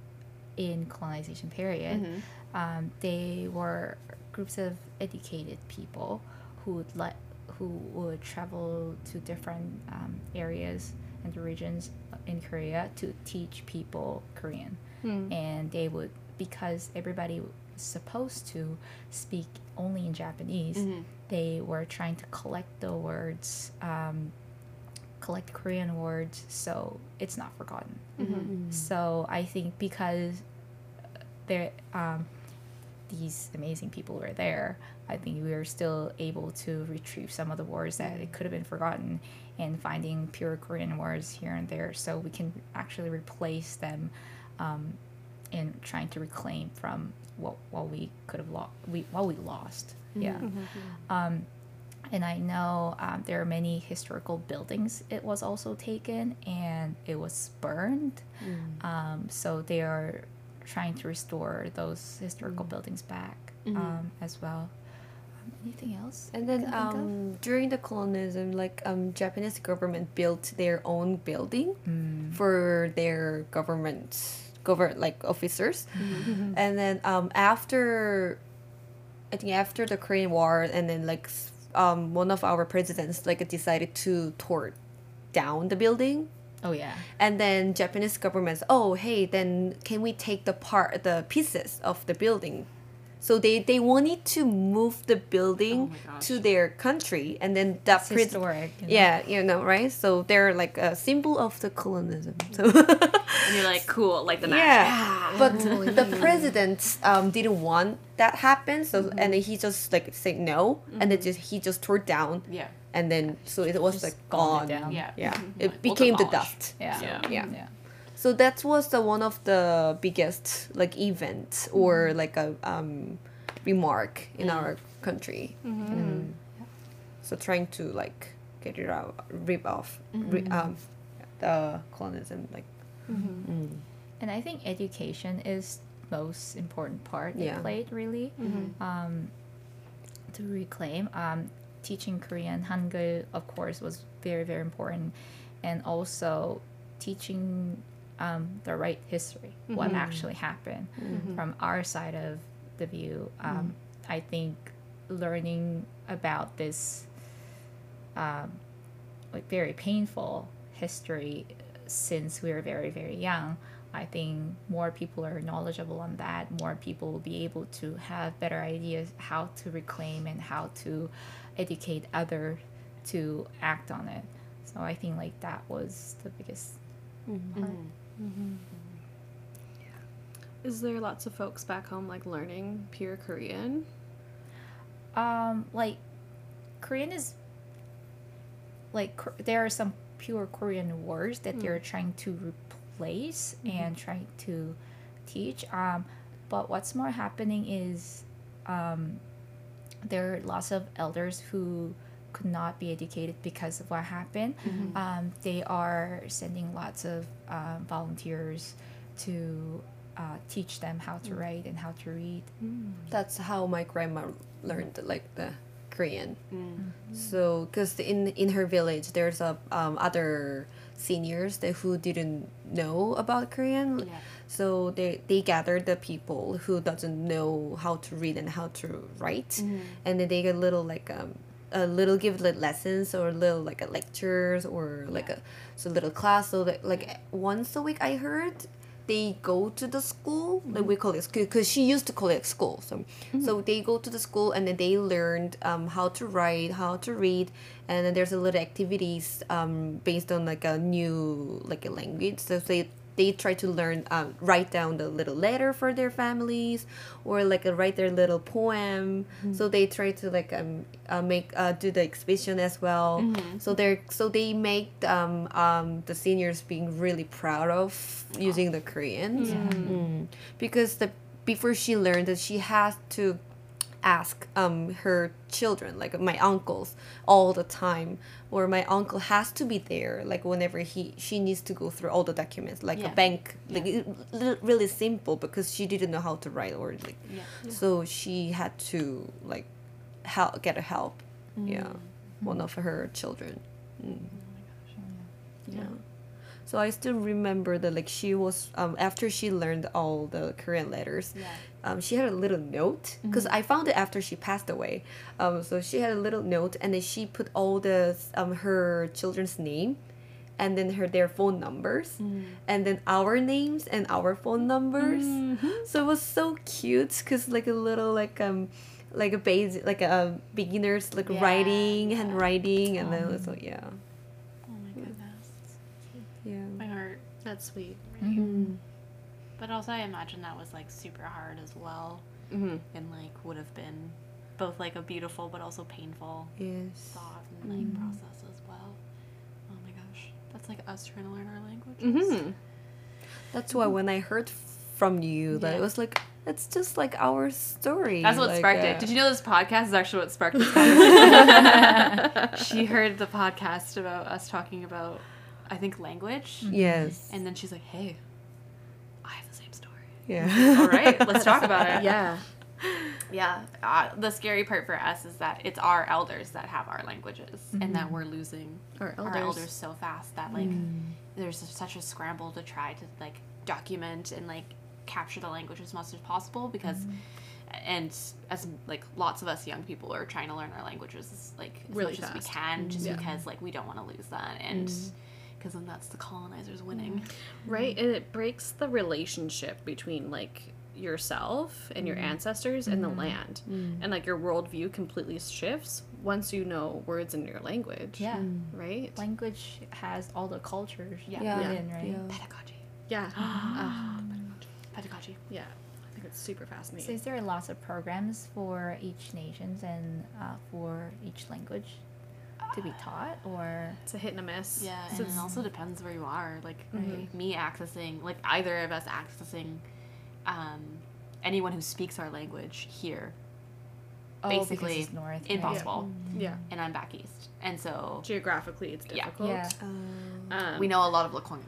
in colonization period, Mhm. um, they were groups of educated people who would let who would travel to different um, areas and regions in Korea to teach people Korean, Hmm. and they would, because everybody was supposed to speak only in Japanese, Mhm. they were trying to collect the words, um, collect Korean words, so it's not forgotten. Mhm. So I think because there, um, these amazing people were there, I think we were still able to retrieve some of the words that it could have been forgotten, and finding pure Korean words here and there, so we can actually replace them, um, in trying to reclaim from what what we could have lost, we what we lost. Yeah. Um, and I know um, there are many historical buildings it was also taken and it was burned. Um, so they are trying to restore those historical buildings back, Mhm. um, as well. Um, anything else? And you then can think of? um, during the colonialism, like um, Japanese government built their own building Mm. for their government, govern like officers. Mm-hmm. And then um, after, I think after the Korean War, and then like s- um, one of our presidents like decided to tore down the building. Oh yeah. And then Japanese government, oh hey, then can we take the part, the pieces of the building? So they they wanted to move the building Oh my gosh. to their country, and then that It's pres- historic. you know? yeah, you know, right? So they're like a symbol of the colonialism. So And you're like, cool, like the match. yeah, but the president um, didn't want that happen. So and then he just like said no, and then just he just tore down, Yeah. and then so it was Just like gone gone. it down. Yeah. Yeah, Mhm. it Like, we'll became the demolish. dust. Yeah. Yeah. Yeah. Yeah. So that was the one of the biggest like event or like a um, remark in Mm. our country. Mm-hmm. Mm. So trying to like get it out, rip off, ri- Mhm. um, the colonialism. Like, Mm-hmm. mm. And I think education is most important part Yeah. it played really. Mm-hmm. um, to reclaim. Um, teaching Korean Hangul, of course, was very, very important, and also teaching um, the right history, what Mhm. actually happened Mhm. from our side of the view. Um, I think learning about this um, like very painful history since we were very, very young. I think more people are knowledgeable on that. More people will be able to have better ideas how to reclaim and how to educate others to act on it. So I think like that was the biggest part. Mhm. Is there lots of folks back home like learning pure Korean? Um, like Korean is like Kor- there are some pure Korean words that they're trying to replace and trying to teach. Um, but what's more happening is um, there are lots of elders who could not be educated because of what happened. Um, they are sending lots of uh, volunteers to uh, teach them how to write and how to read. That's how my grandma learned like the Korean. Mm. So, because in in her village, there's a um, other seniors that who didn't know about Korean. Yeah. So they they gathered the people who doesn't know how to read and how to write, Mm-hmm. and then they get little like um, a little give like lessons or little like a lectures or like a so little class. So that like once a week I heard they go to the school, like we call it, because she used to call it school. So, so they go to the school and then they learned um, how to write, how to read, and then there's a little activities um, based on like a new like a language. So they they try to learn um, write down the little letter for their families, or like uh, write their little poem. So they try to like um uh, make uh, do the exhibition as well. So they're so they make um um the seniors being really proud of using the Koreans. Mm. Because the before she learned that she has to ask um her children, like my uncles, all the time, or my uncle has to be there like whenever he she needs to go through all the documents, like Yeah. a bank, like it, li- really simple, because she didn't know how to write or like Yeah. so she had to like help get a help. Yeah, one of her children. Mm. Yeah. So I still remember that like she was um after she learned all the Korean letters, Yeah. um she had a little note, because I found it after she passed away. Um so she had a little note, and then she put all the um her children's name, and then her their phone numbers, and then our names and our phone numbers. So it was so cute, because like a little like um like a basic like a beginners like Yeah, writing, yeah. handwriting, and then so yeah. Oh my goodness. Yeah. My heart. That's sweet. But also, I imagine that was like super hard as well, Mm-hmm. and like would have been both like a beautiful but also painful Yes. thought and like process as well. Oh my gosh, that's like us trying to learn our languages. Mm-hmm. That's why when I heard from you that Yeah. it was like it's just like our story. That's what like, sparked uh, it. Did you know this podcast is actually what sparked this conversation? She heard the podcast about us talking about, I think, language, Yes. and then she's like, "Hey, I have the same story." Yeah. All right, let's talk about it. Yeah. Yeah, uh, the scary part for us is that it's our elders that have our languages, and that we're losing Our our elders. elders so fast that like there's such a scramble to try to like document and like capture the language as much as possible, because and as like lots of us young people are trying to learn our languages like as Really much as we fast. can, just Yeah. because like we don't want to lose that, and because then that's the colonizers winning. Right, and it breaks the relationship between like yourself and your ancestors and the land, and like your worldview completely shifts once you know words in your language. Yeah. Right. Language has all the cultures Yeah. Yeah. within, right? Yeah. Pedagogy, Yeah. Ah, pedagogy. yeah. I think it's super So fascinating. is there lots of programs for each nations and uh, for each language to be taught, or It's a hit and a miss. Yeah, So and it it's- also depends where you are. Like Mhm. me accessing, like either of us accessing, um, anyone who speaks our language here, oh, because basically it's north, right? impossible. yeah. And I'm back east, and so Geographically, it's Yeah. difficult. Yeah. Um, we know a lot of Lakwang.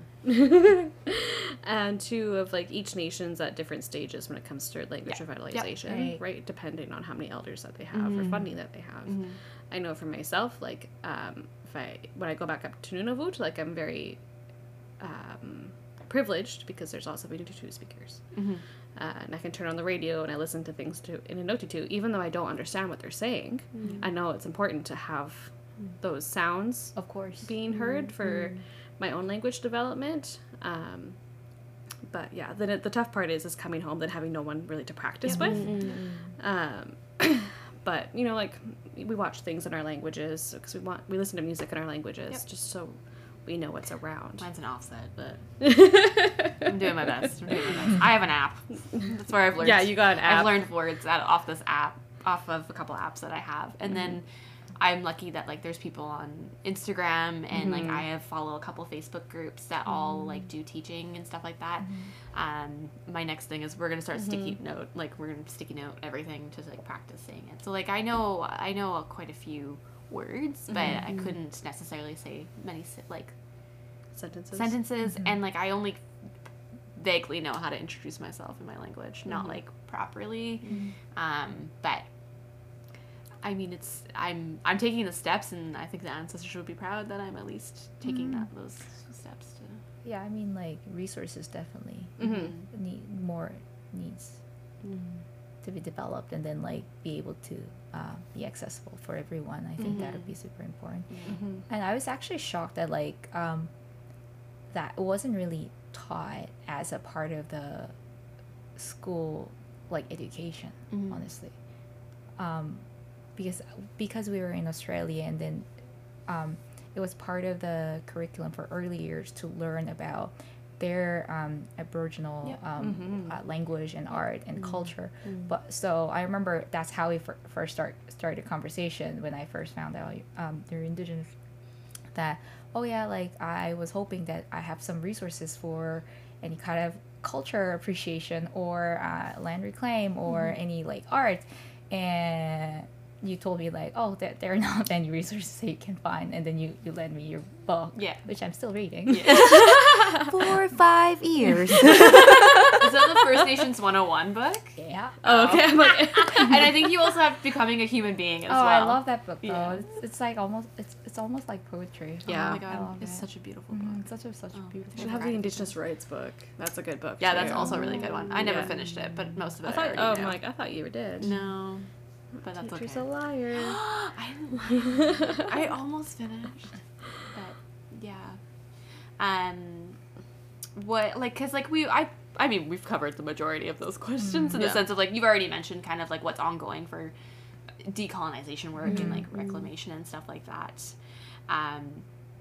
and two of like each nation's at different stages when it comes to language revitalization, Right. right. Depending on how many elders that they have or funding that they have. I know for myself, like um, if I when I go back up to Nunavut, like I'm very um, privileged because there's also Vanuatu speakers, Mm-hmm. uh, and I can turn on the radio and I listen to things to in Inuktitut, even though I don't understand what they're saying. I know it's important to have those sounds Of course. being heard for my own language development. Um, but yeah, then it, the tough part is is coming home, then having no one really to practice with. Um, but you know, like we watch things in our languages because we want we listen to music in our languages Yep. just so we know what's around. Mine's an offset, but I'm doing my best. I'm doing my best. I have an app. That's where I've learned. Yeah, you got an app. I've learned words out off this app, off of a couple apps that I have, and then I'm lucky that like there's people on Instagram and like I have follow a couple Facebook groups that all like do teaching and stuff like that. Um, my next thing is we're gonna start sticky note, like we're gonna sticky note everything to like practice saying it. So like I know I know quite a few words, but I couldn't necessarily say many si- like Sentences. sentences, and like I only vaguely know how to introduce myself in my language, not like properly. Um, but I mean, it's I'm I'm taking the steps, and I think the ancestors would be proud that I'm at least taking that those steps to. Yeah, I mean, like resources definitely Mm-hmm. need more needs. to be developed and then like be able to uh, be accessible for everyone. I think that would be super important. And I was actually shocked that like um, that it wasn't really taught as a part of the school like education, honestly. Um, because because we were in Australia and then um, it was part of the curriculum for early years to learn about their um, Aboriginal Yeah. um, uh, language and art and culture. But so I remember that's how we fir- first start started a conversation when I first found out um, they're Indigenous. That oh yeah, like I was hoping that I have some resources for any kind of culture appreciation or uh, land reclaim or any like art, and you told me like, oh, there, there are not any resources that you can find, and then you, you lent me your book, Yeah. which I'm still reading. For five years. Is that the First Nations one oh one book? Yeah. Oh, okay. I'm like, And I think you also have Becoming a Human Being as Oh, well. I love that book though. Yeah. It's, it's like almost it's it's almost like poetry. Yeah. Oh my I god, love it's it. such a beautiful Mhm, book. It's such a such a Oh. beautiful. should have the Indigenous rights book. That's a good book. Yeah, too. that's also a really good one. I never Yeah. finished it, but most of it I I, thought. already Oh, knew. I'm like, I thought you did. No, but that's Teacher's okay. a liar. I lied. I almost finished, but yeah. Um, what like because like we I I mean we've covered the majority of those questions in the Yeah. sense of like you've already mentioned kind of like what's ongoing for decolonization work and like reclamation and stuff like that. Um,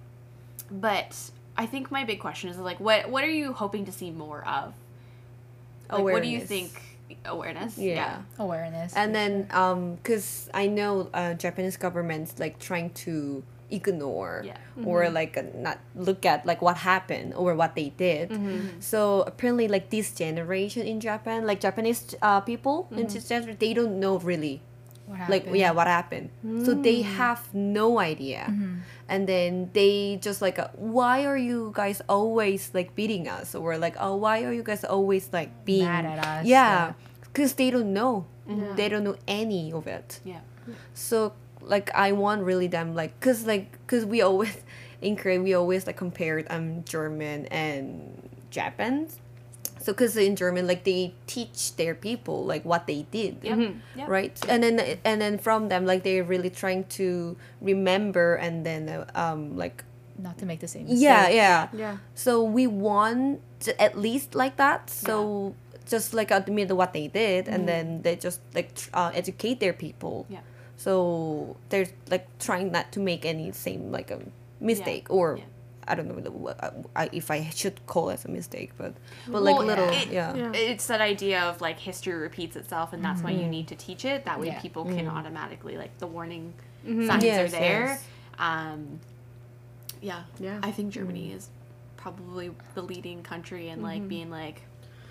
but I think my big question is like what what are you hoping to see more of? Like, what do you Awareness. think? Awareness. Yeah. awareness. And for then, um, because I know uh, Japanese government's like trying to ignore Yeah. or like uh, not look at like what happened or what they did. So apparently, like this generation in Japan, like Japanese uh, people in this generation, they don't know really what like happened. yeah what happened. So they have no idea. And then they just like, uh, why are you guys always like beating us? Or like, oh, why are you guys always like being Mad at us, Yeah, because they don't know. Yeah. They don't know any of it. Yeah. So like, I want really them like, cause like, cause we always in Korea we always like compared um German and Japan. So cause in German like they teach their people like what they did. Yeah. Yeah. Right, and then and then from them like they're really trying to remember and then uh, um like not to make the same yeah mistake. yeah Yeah. so we want to at least like that so just like admit what they did and then they just like tr- uh, educate their people Yeah. so they're like trying not to make any same like a mistake or Yeah. I don't know the- what I, I- if I should call it a mistake but but Well, like little it- yeah Yeah. It's that idea of like history repeats itself, and that's why you need to teach it. That way, Yeah. people can automatically like the warning Mhm. signs Yes, are there. yes. Um, yeah, Yeah. I think Germany is probably the leading country in like being like.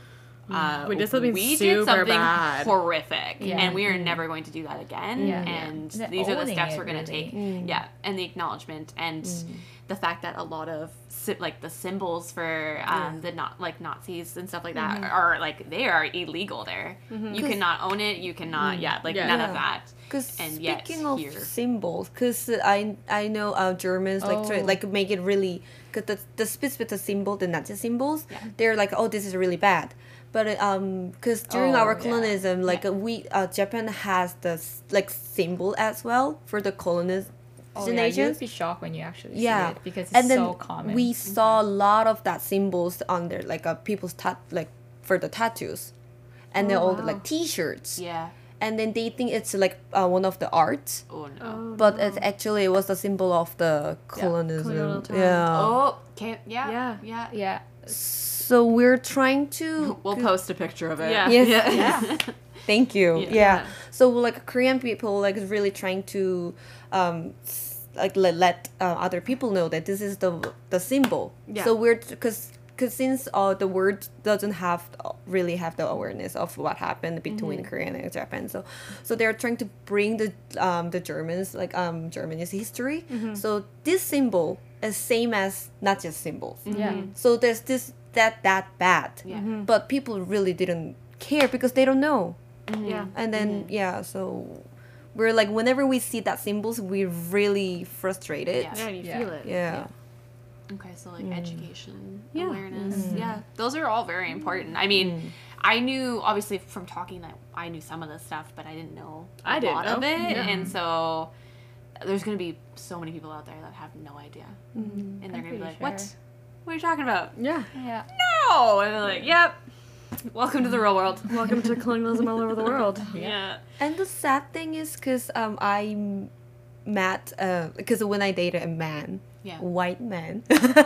Uh, We did something we super did something bad. horrific, Yeah. and we are never going to do that again. Yeah. And Yeah. these are the Owning steps it, we're going to really. take. Yeah, and the acknowledgement and the fact that a lot of sy- like the symbols for um, the not like Nazis and stuff like that are like they are illegal there. You cannot own it. You cannot. Yeah, like Yeah. none Yeah. of that. Because And yet speaking of here- symbols, because I I know uh, Germans like try, Oh. like make it really because the the spits with the symbol, the Nazi symbols, Yeah. they're like oh this is really bad, but um because during Oh, our yeah. colonialism like Yeah. uh, we uh, Japan has the s- like symbol as well for the colonization. Oh, yeah, you would be shocked when you actually Yeah, see it because it's and then so common. we saw a lot of that symbols on there like uh, people's tat like for the tattoos, and then Oh, all the wow. like T-shirts, Yeah. and then they think it's like uh, one of the arts. Oh no. Oh, But no. it actually it was the symbol of the colonialism. colonial time. Yeah. Oh, okay. Yeah. Yeah. Yeah. yeah, So we're trying to. We'll post a picture of it. Yeah. Yes. yeah. Thank you. Yeah. Yeah. So like Korean people like is really trying to, um, s- like let, let uh, other people know that this is the the symbol. Yeah. So we're because. Because since uh, the word doesn't have really have the awareness of what happened between Korea and Japan, so so they're trying to bring the um, the Germans like um Germany's history. So this symbol is same as not just symbols. yeah. So there's this that that bad, Yeah. but people really didn't care because they don't know. Yeah. And then yeah, so we're like whenever we see that symbols, we're really frustrated. Yeah. Yeah, you Yeah. feel it. Yeah. Okay, so like education, Yeah. awareness, yeah, those are all very important. I mean, I knew obviously from talking that I knew some of this stuff, but I didn't know a I didn't lot of know. it, Yeah. and so there's gonna be so many people out there that have no idea, Mm-hmm. and they're I'm gonna be pretty like, "What? sure. What are you talking about?" Yeah. Yeah. No, and they're like, "Yep, welcome to the real world." Welcome to colonialism all over the world. Yeah. And the sad thing is, because um, I m- met, because when I dated a man, Yeah. white man.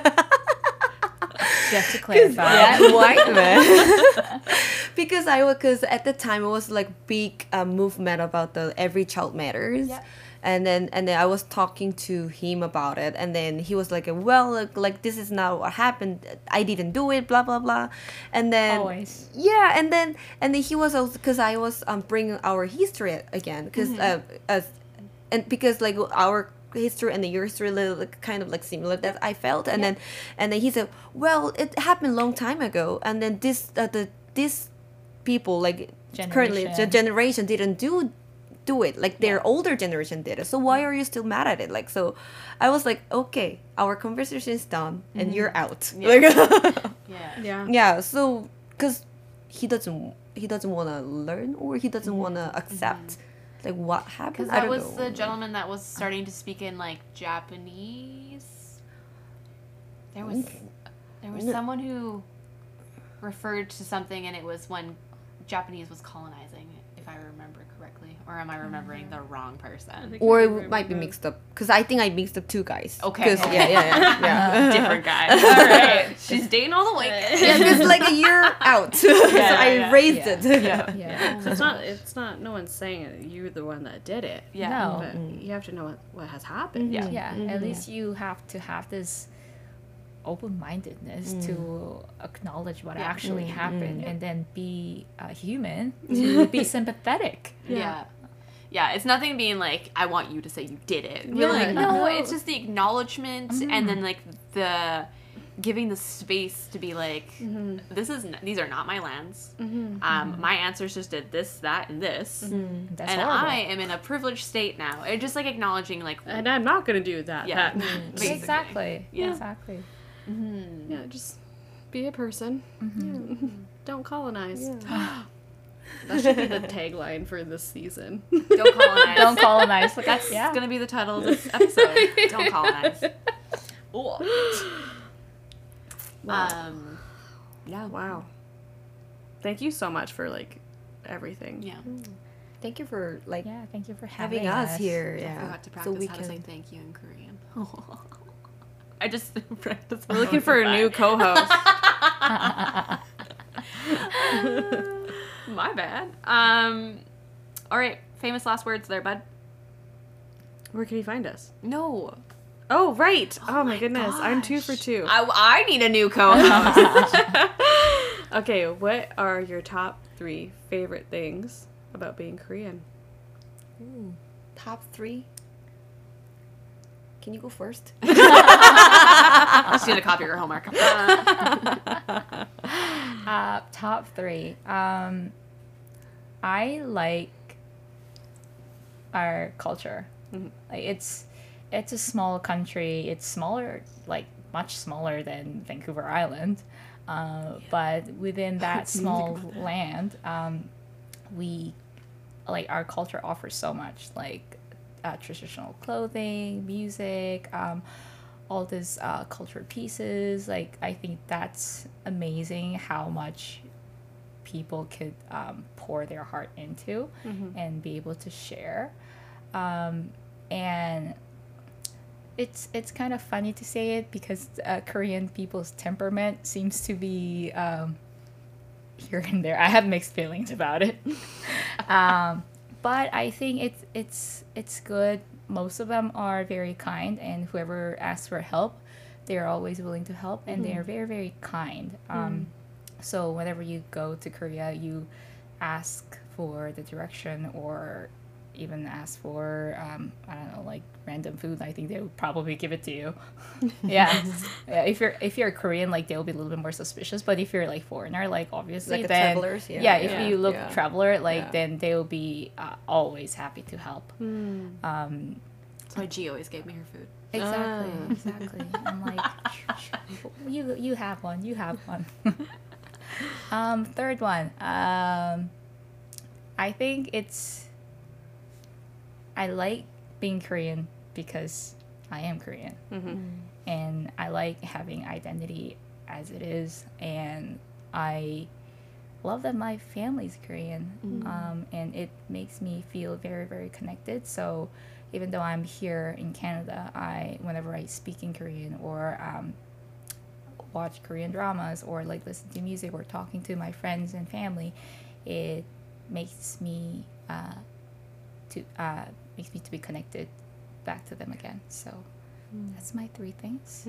Just to clarify. Yeah, white man. Because I was, because at the time it was like big uh, movement about the every child matters. Yeah. And then and then I was talking to him about it, and then he was like, well, like, like this is not what happened. I didn't do it, blah blah blah. And then Always. yeah, and then and then he was also, because I was um bringing our history again, because uh, as and because like our history and the your history little like, kind of like similar that I felt, and then and then he said, well, it happened a long time ago, and then this uh, the this people like currently the Generation. generation didn't do do it like their older generation did it, so why are you still mad at it? Like, so I was like, okay, our conversation is done and you're out. Yeah. Like, Yeah. Yeah. yeah, so because he doesn't he doesn't want to learn, or he doesn't want to accept like what happened. Because I that don't was know. the gentleman that was starting to speak in like Japanese. There was there was No. someone who referred to something, and it was when Japanese was colonizing, if I remember correctly, or am I remembering the wrong person? Or it might be mixed up, because I think I mixed up two guys. Okay. 'Cause- yeah, yeah, yeah, yeah. Different guy. All right, she's dating all the white guys. Yeah, because like a year out, so I yeah. raised Yeah. it. Yeah. Yeah. So it's not. It's not. No one's saying it, you're the one that did it. Yeah. No. But you have to know what, what has happened. Yeah. Yeah, at least you have to have this open-mindedness to acknowledge what Yeah. actually Mm, happened, and then be uh, human to be sympathetic. Yeah. Yeah, it's nothing being like, I want you to say you did it. You're Yeah. like, no, No. it's just the acknowledgement, and then like the giving the space to be like, this is n- these are not my lands. Um, my ancestors did this, that, and this, That's and horrible. I am in a privileged state now. It just like acknowledging like, And I'm not gonna do that. Yeah. That. basically. Exactly. Yeah. Exactly. Yeah. Just be a person. Yeah. Don't colonize. That should be the tagline for this season. don't colonize. Don't colonize. Like, That's yeah. gonna be the title of this episode. Don't colonize. Um, yeah. Wow. Thank you so much for like everything. Yeah. Thank you for like Yeah. Thank you for having, having us here. I Yeah, forgot to so practice we how to say can. thank you in Korean. I just practiced. We're looking for a new co-host. My bad. Um, all right. Famous last words there, bud. Where can you find us? No. Oh, right. Oh, my my goodness. I'm two for gosh. two. I, I need a new co-host. Okay, what are your top three favorite things about being Korean? Ooh, top three. Can you go first? I'm just gonna copy your homework. Uh, Uh, top three. Um, I like our culture. Like it's it's a small country. It's smaller, like much smaller than Vancouver Island. Uh, But within that small land, um, we like our culture offers so much, like uh, traditional clothing, music, um, all these uh, cultural pieces. Like I think that's amazing how much people could um, pour their heart into and be able to share. Um, and it's it's kind of funny to say it because uh, Korean people's temperament seems to be um, here and there. I have mixed feelings about it. um, but I think it's it's it's good. Most of them are very kind, and whoever asks for help, they're always willing to help, and they're very very kind. Um, So whenever you go to Korea, you ask for the direction or even ask for um, I don't know, like random food. I think they would probably give it to you. yeah. yeah. If you're if you're Korean, like they'll be a little bit more suspicious. But if you're like foreigner, like obviously Like a then travelers, yeah. yeah. If Yeah. you look Yeah. traveler, like Yeah. then they'll be uh, always happy to help. Hmm. Um, That's why G always gave me her food. exactly. Ah. Exactly. I'm like, you you have one. You have one. Um, third one. Um, I think it's. I like being Korean because I am Korean, and I like having identity as it is, and I love that my family's Korean, um, and it makes me feel very, very connected. So even though I'm here in Canada, I whenever I speak in Korean or um, watch Korean dramas or like listen to music or talking to my friends and family, it makes me uh, to uh, makes me to be connected back to them again. So that's my three things.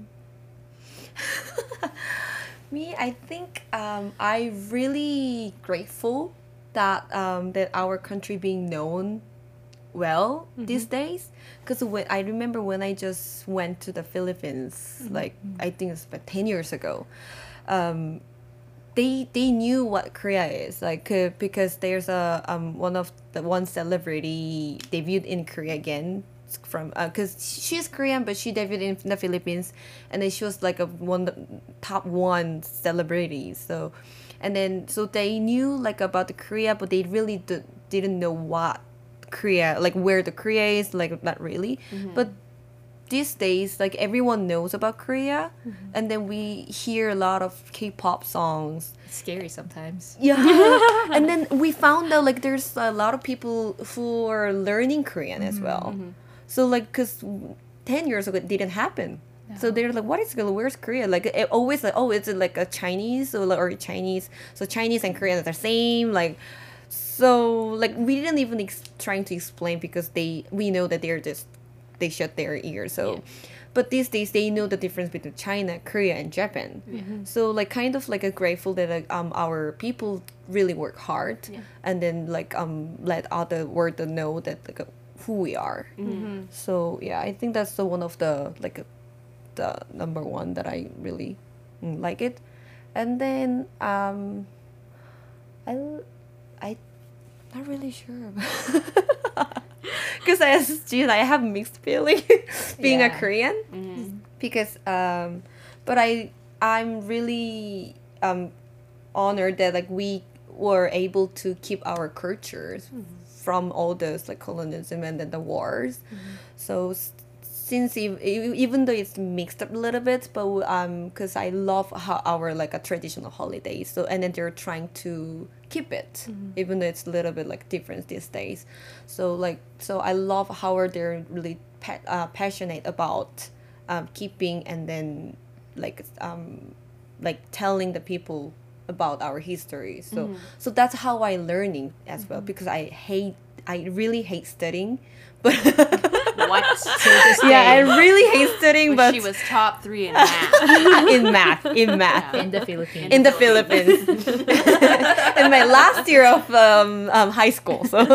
Me, I think um, I really grateful that um, that our country being known well these days. Because when I remember when I just went to the Philippines, like I think it's about ten years ago, um, they they knew what Korea is like uh, because there's a um one of the one celebrity debuted in Korea again from because she's Korean but she debuted in the Philippines, and then she was like a one top one celebrity. So and then so they knew like about the Korea, but they really d- didn't know what Korea, like where the Korea is, like not really. But these days, like everyone knows about Korea, and then we hear a lot of K-pop songs. It's scary sometimes. Yeah, and then we found out like there's a lot of people who are learning Korean as well. So like, cause ten years ago it didn't happen. So they're like, what is where's Korea? Like it always like, oh, it's like a Chinese or, like, or Chinese. So Chinese and Korean are the same. Like, so like we didn't even ex- trying to explain because they we know that they're just they shut their ears. So, but these days they know the difference between China, Korea, and Japan. So like kind of like a grateful that like, um our people really work hard and then like um let other world know that like uh, who we are. So yeah, I think that's the one of the like uh, the number one that I really mm, like it. And then um I I not really sure because as Jean, I have mixed feeling being a Yeah. Korean because um but I I'm really um honored that like we were able to keep our cultures from all those like colonialism and then the wars. So s- since ev- e- even though it's mixed up a little bit, but um because I love how our like a traditional holiday, so and then they're trying to keep it even though it's a little bit like different these days. So like so I love how they're really pa- uh, passionate about um, keeping and then like um like telling the people about our history. So so that's how I learning as well because I hate I really hate studying, but What? yeah, I really hate studying, But but she was top three in math. in math, in math. In the Philippines. In the Philippines, in my last year of um, um, high school. So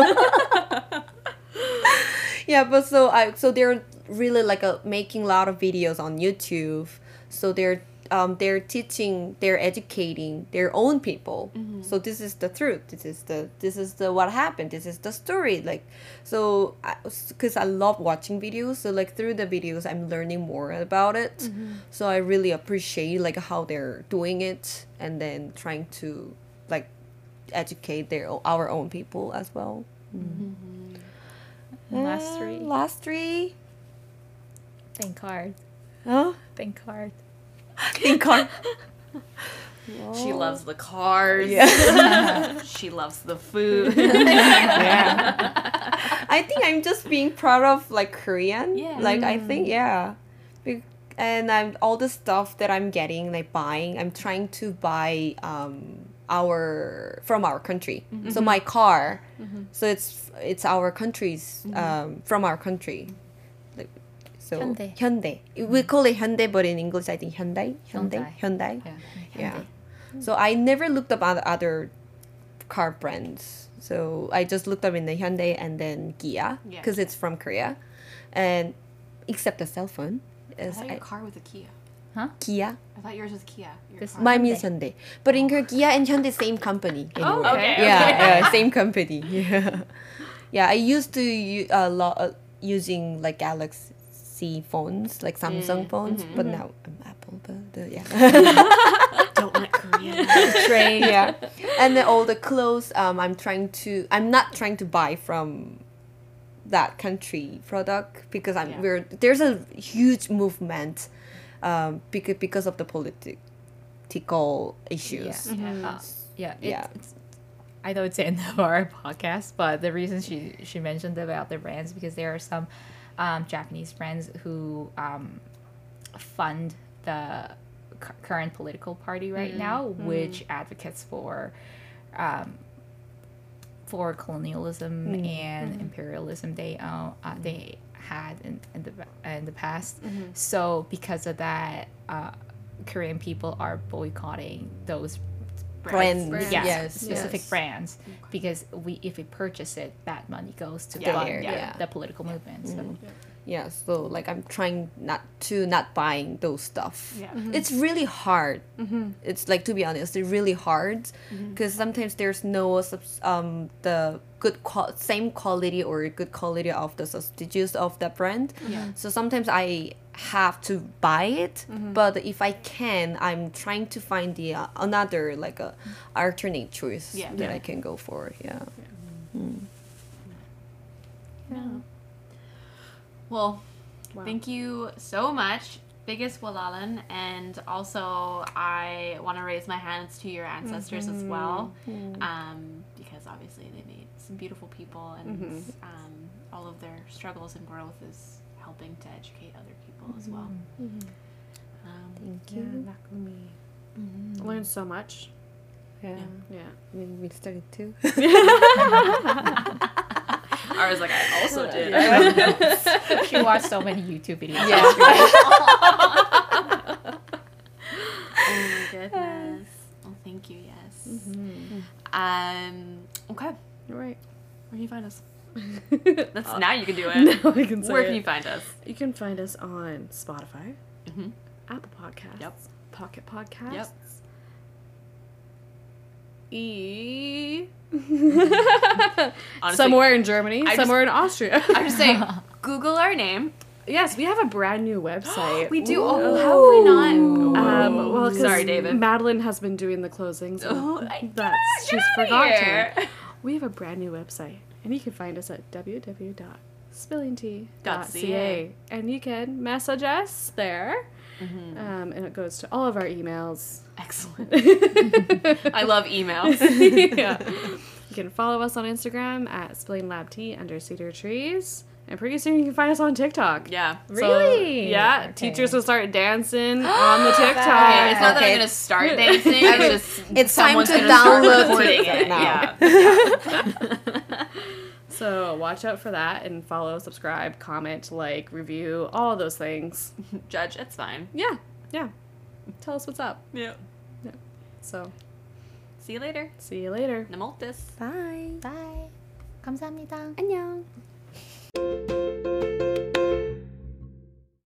yeah, but so I so they're really like a, making a lot of videos on YouTube. So they're um, they're teaching, they're educating their own people. So this is the truth. This is the this is the what happened. This is the story. Like so, because I, I love watching videos. So like through the videos, I'm learning more about it. So I really appreciate like how they're doing it, and then trying to like educate their o- our own people as well. Last Uh, three. Last three. Think hard. Huh? Think hard. Think hard. She loves the cars. Yeah. She loves the food. Yeah. I think I'm just being proud of like Korean. Yeah. Like I think yeah. Be- And I'm all the stuff that I'm getting like buying. I'm trying to buy um our from our country. So my car. So it's it's our country's um from our country. Like so Hyundai. Hyundai. We call it Hyundai, but in English I think Hyundai. Hyundai. Hyundai. Hyundai. Yeah. Yeah. So I never looked up other other car brands. So I just looked up in the Hyundai and then Kia Yeah. because it's from Korea, and except the cell phone I is thought your I, car was a Kia. Kia. I thought yours was Kia. Your This- car. Mine is Hyundai, but in Korea, Kia and Hyundai same company. Oh, anyway. okay. Yeah, okay. yeah, same company. Yeah, yeah. I used to u- a lot uh, using like Galaxy see phones like Samsung Mm, phones, mhm. but now I'm Apple. But uh, yeah. Don't let Korea. Trade. Yeah. And then all the clothes, um, I'm trying to, I'm not trying to buy from that country product because I'm Yeah. we're there's a huge movement, um, because because of the political issues. Yeah. Mhm. Uh, yeah. It's, Yeah. It's, I know it's the end of our podcast, but the reason she she mentioned about the brands because there are some um, Japanese brands who um, fund the cu- current political party right now, which advocates for um, for colonialism and imperialism they uh, uh, they had in, in the in the past. So because of that, uh, Korean people are boycotting those Brands. Brands. yeah, Yes. specific Yes. brands because we if we purchase it, that money goes to Yeah. fund There, the, yeah. the political movement. So Yeah, so like I'm trying not to not buying those stuff. Yeah. It's really hard. It's like, to be honest, it's really hard because sometimes there's no subs- um the good qual- same quality or good quality of the substitutes of that brand. Yeah. So sometimes I have to buy it, but if I can, I'm trying to find the uh, another like a alternate choice Yeah. that Yeah. I can go for. Yeah. Well, Wow. thank you so much, biggest Walalan, and also I want to raise my hands to your ancestors as well, um, because obviously they made some beautiful people, and um, all of their struggles and growth is helping to educate other people as well. Um, Thank Yeah, you. Nakumi. Learned so much. Yeah. Yeah. I mean, we studied too. I was like, I also did. she watched so many YouTube videos. Yeah. Oh my goodness. Well, thank you. Yes. Um. Okay. You're right. Where can you find us? That's now you can do it. Now I can say Where it. can you find us? You can find us on Spotify, Mhm. Apple Podcasts, Yep. Pocket Podcasts, Yep. E. Honestly, somewhere in Germany, I just- somewhere in Austria. I'm just saying, Google our name. Yes, we have a brand new website. We do. Oh, how have we not? Um, well, 'cause Sorry, David. Madeline has been doing the closings. and Oh, I- that's get she's outta forgotten. here. We have a brand new website, and you can find us at w w w dot spilling tea Dot dot ca. c a, and you can message us there, um, and it goes to all of our emails. Excellent. I love emails. Yeah. You can follow us on Instagram at spilling lab tea under cedar trees, and pretty soon you can find us on TikTok. Yeah. So, Really? yeah, Okay. teachers will start dancing on the TikTok. Okay, it's not that I'm Okay. gonna start dancing. It's just It's time someone's to gonna start download recording TikTok it. now. Yeah. yeah. So watch out for that and follow, subscribe, comment, like, review, all of those things. Judge, it's fine. Yeah, yeah. Tell us what's up. Yeah. So See you later. see you later. Namoltis. Bye. Bye. 감사합니다. 안녕.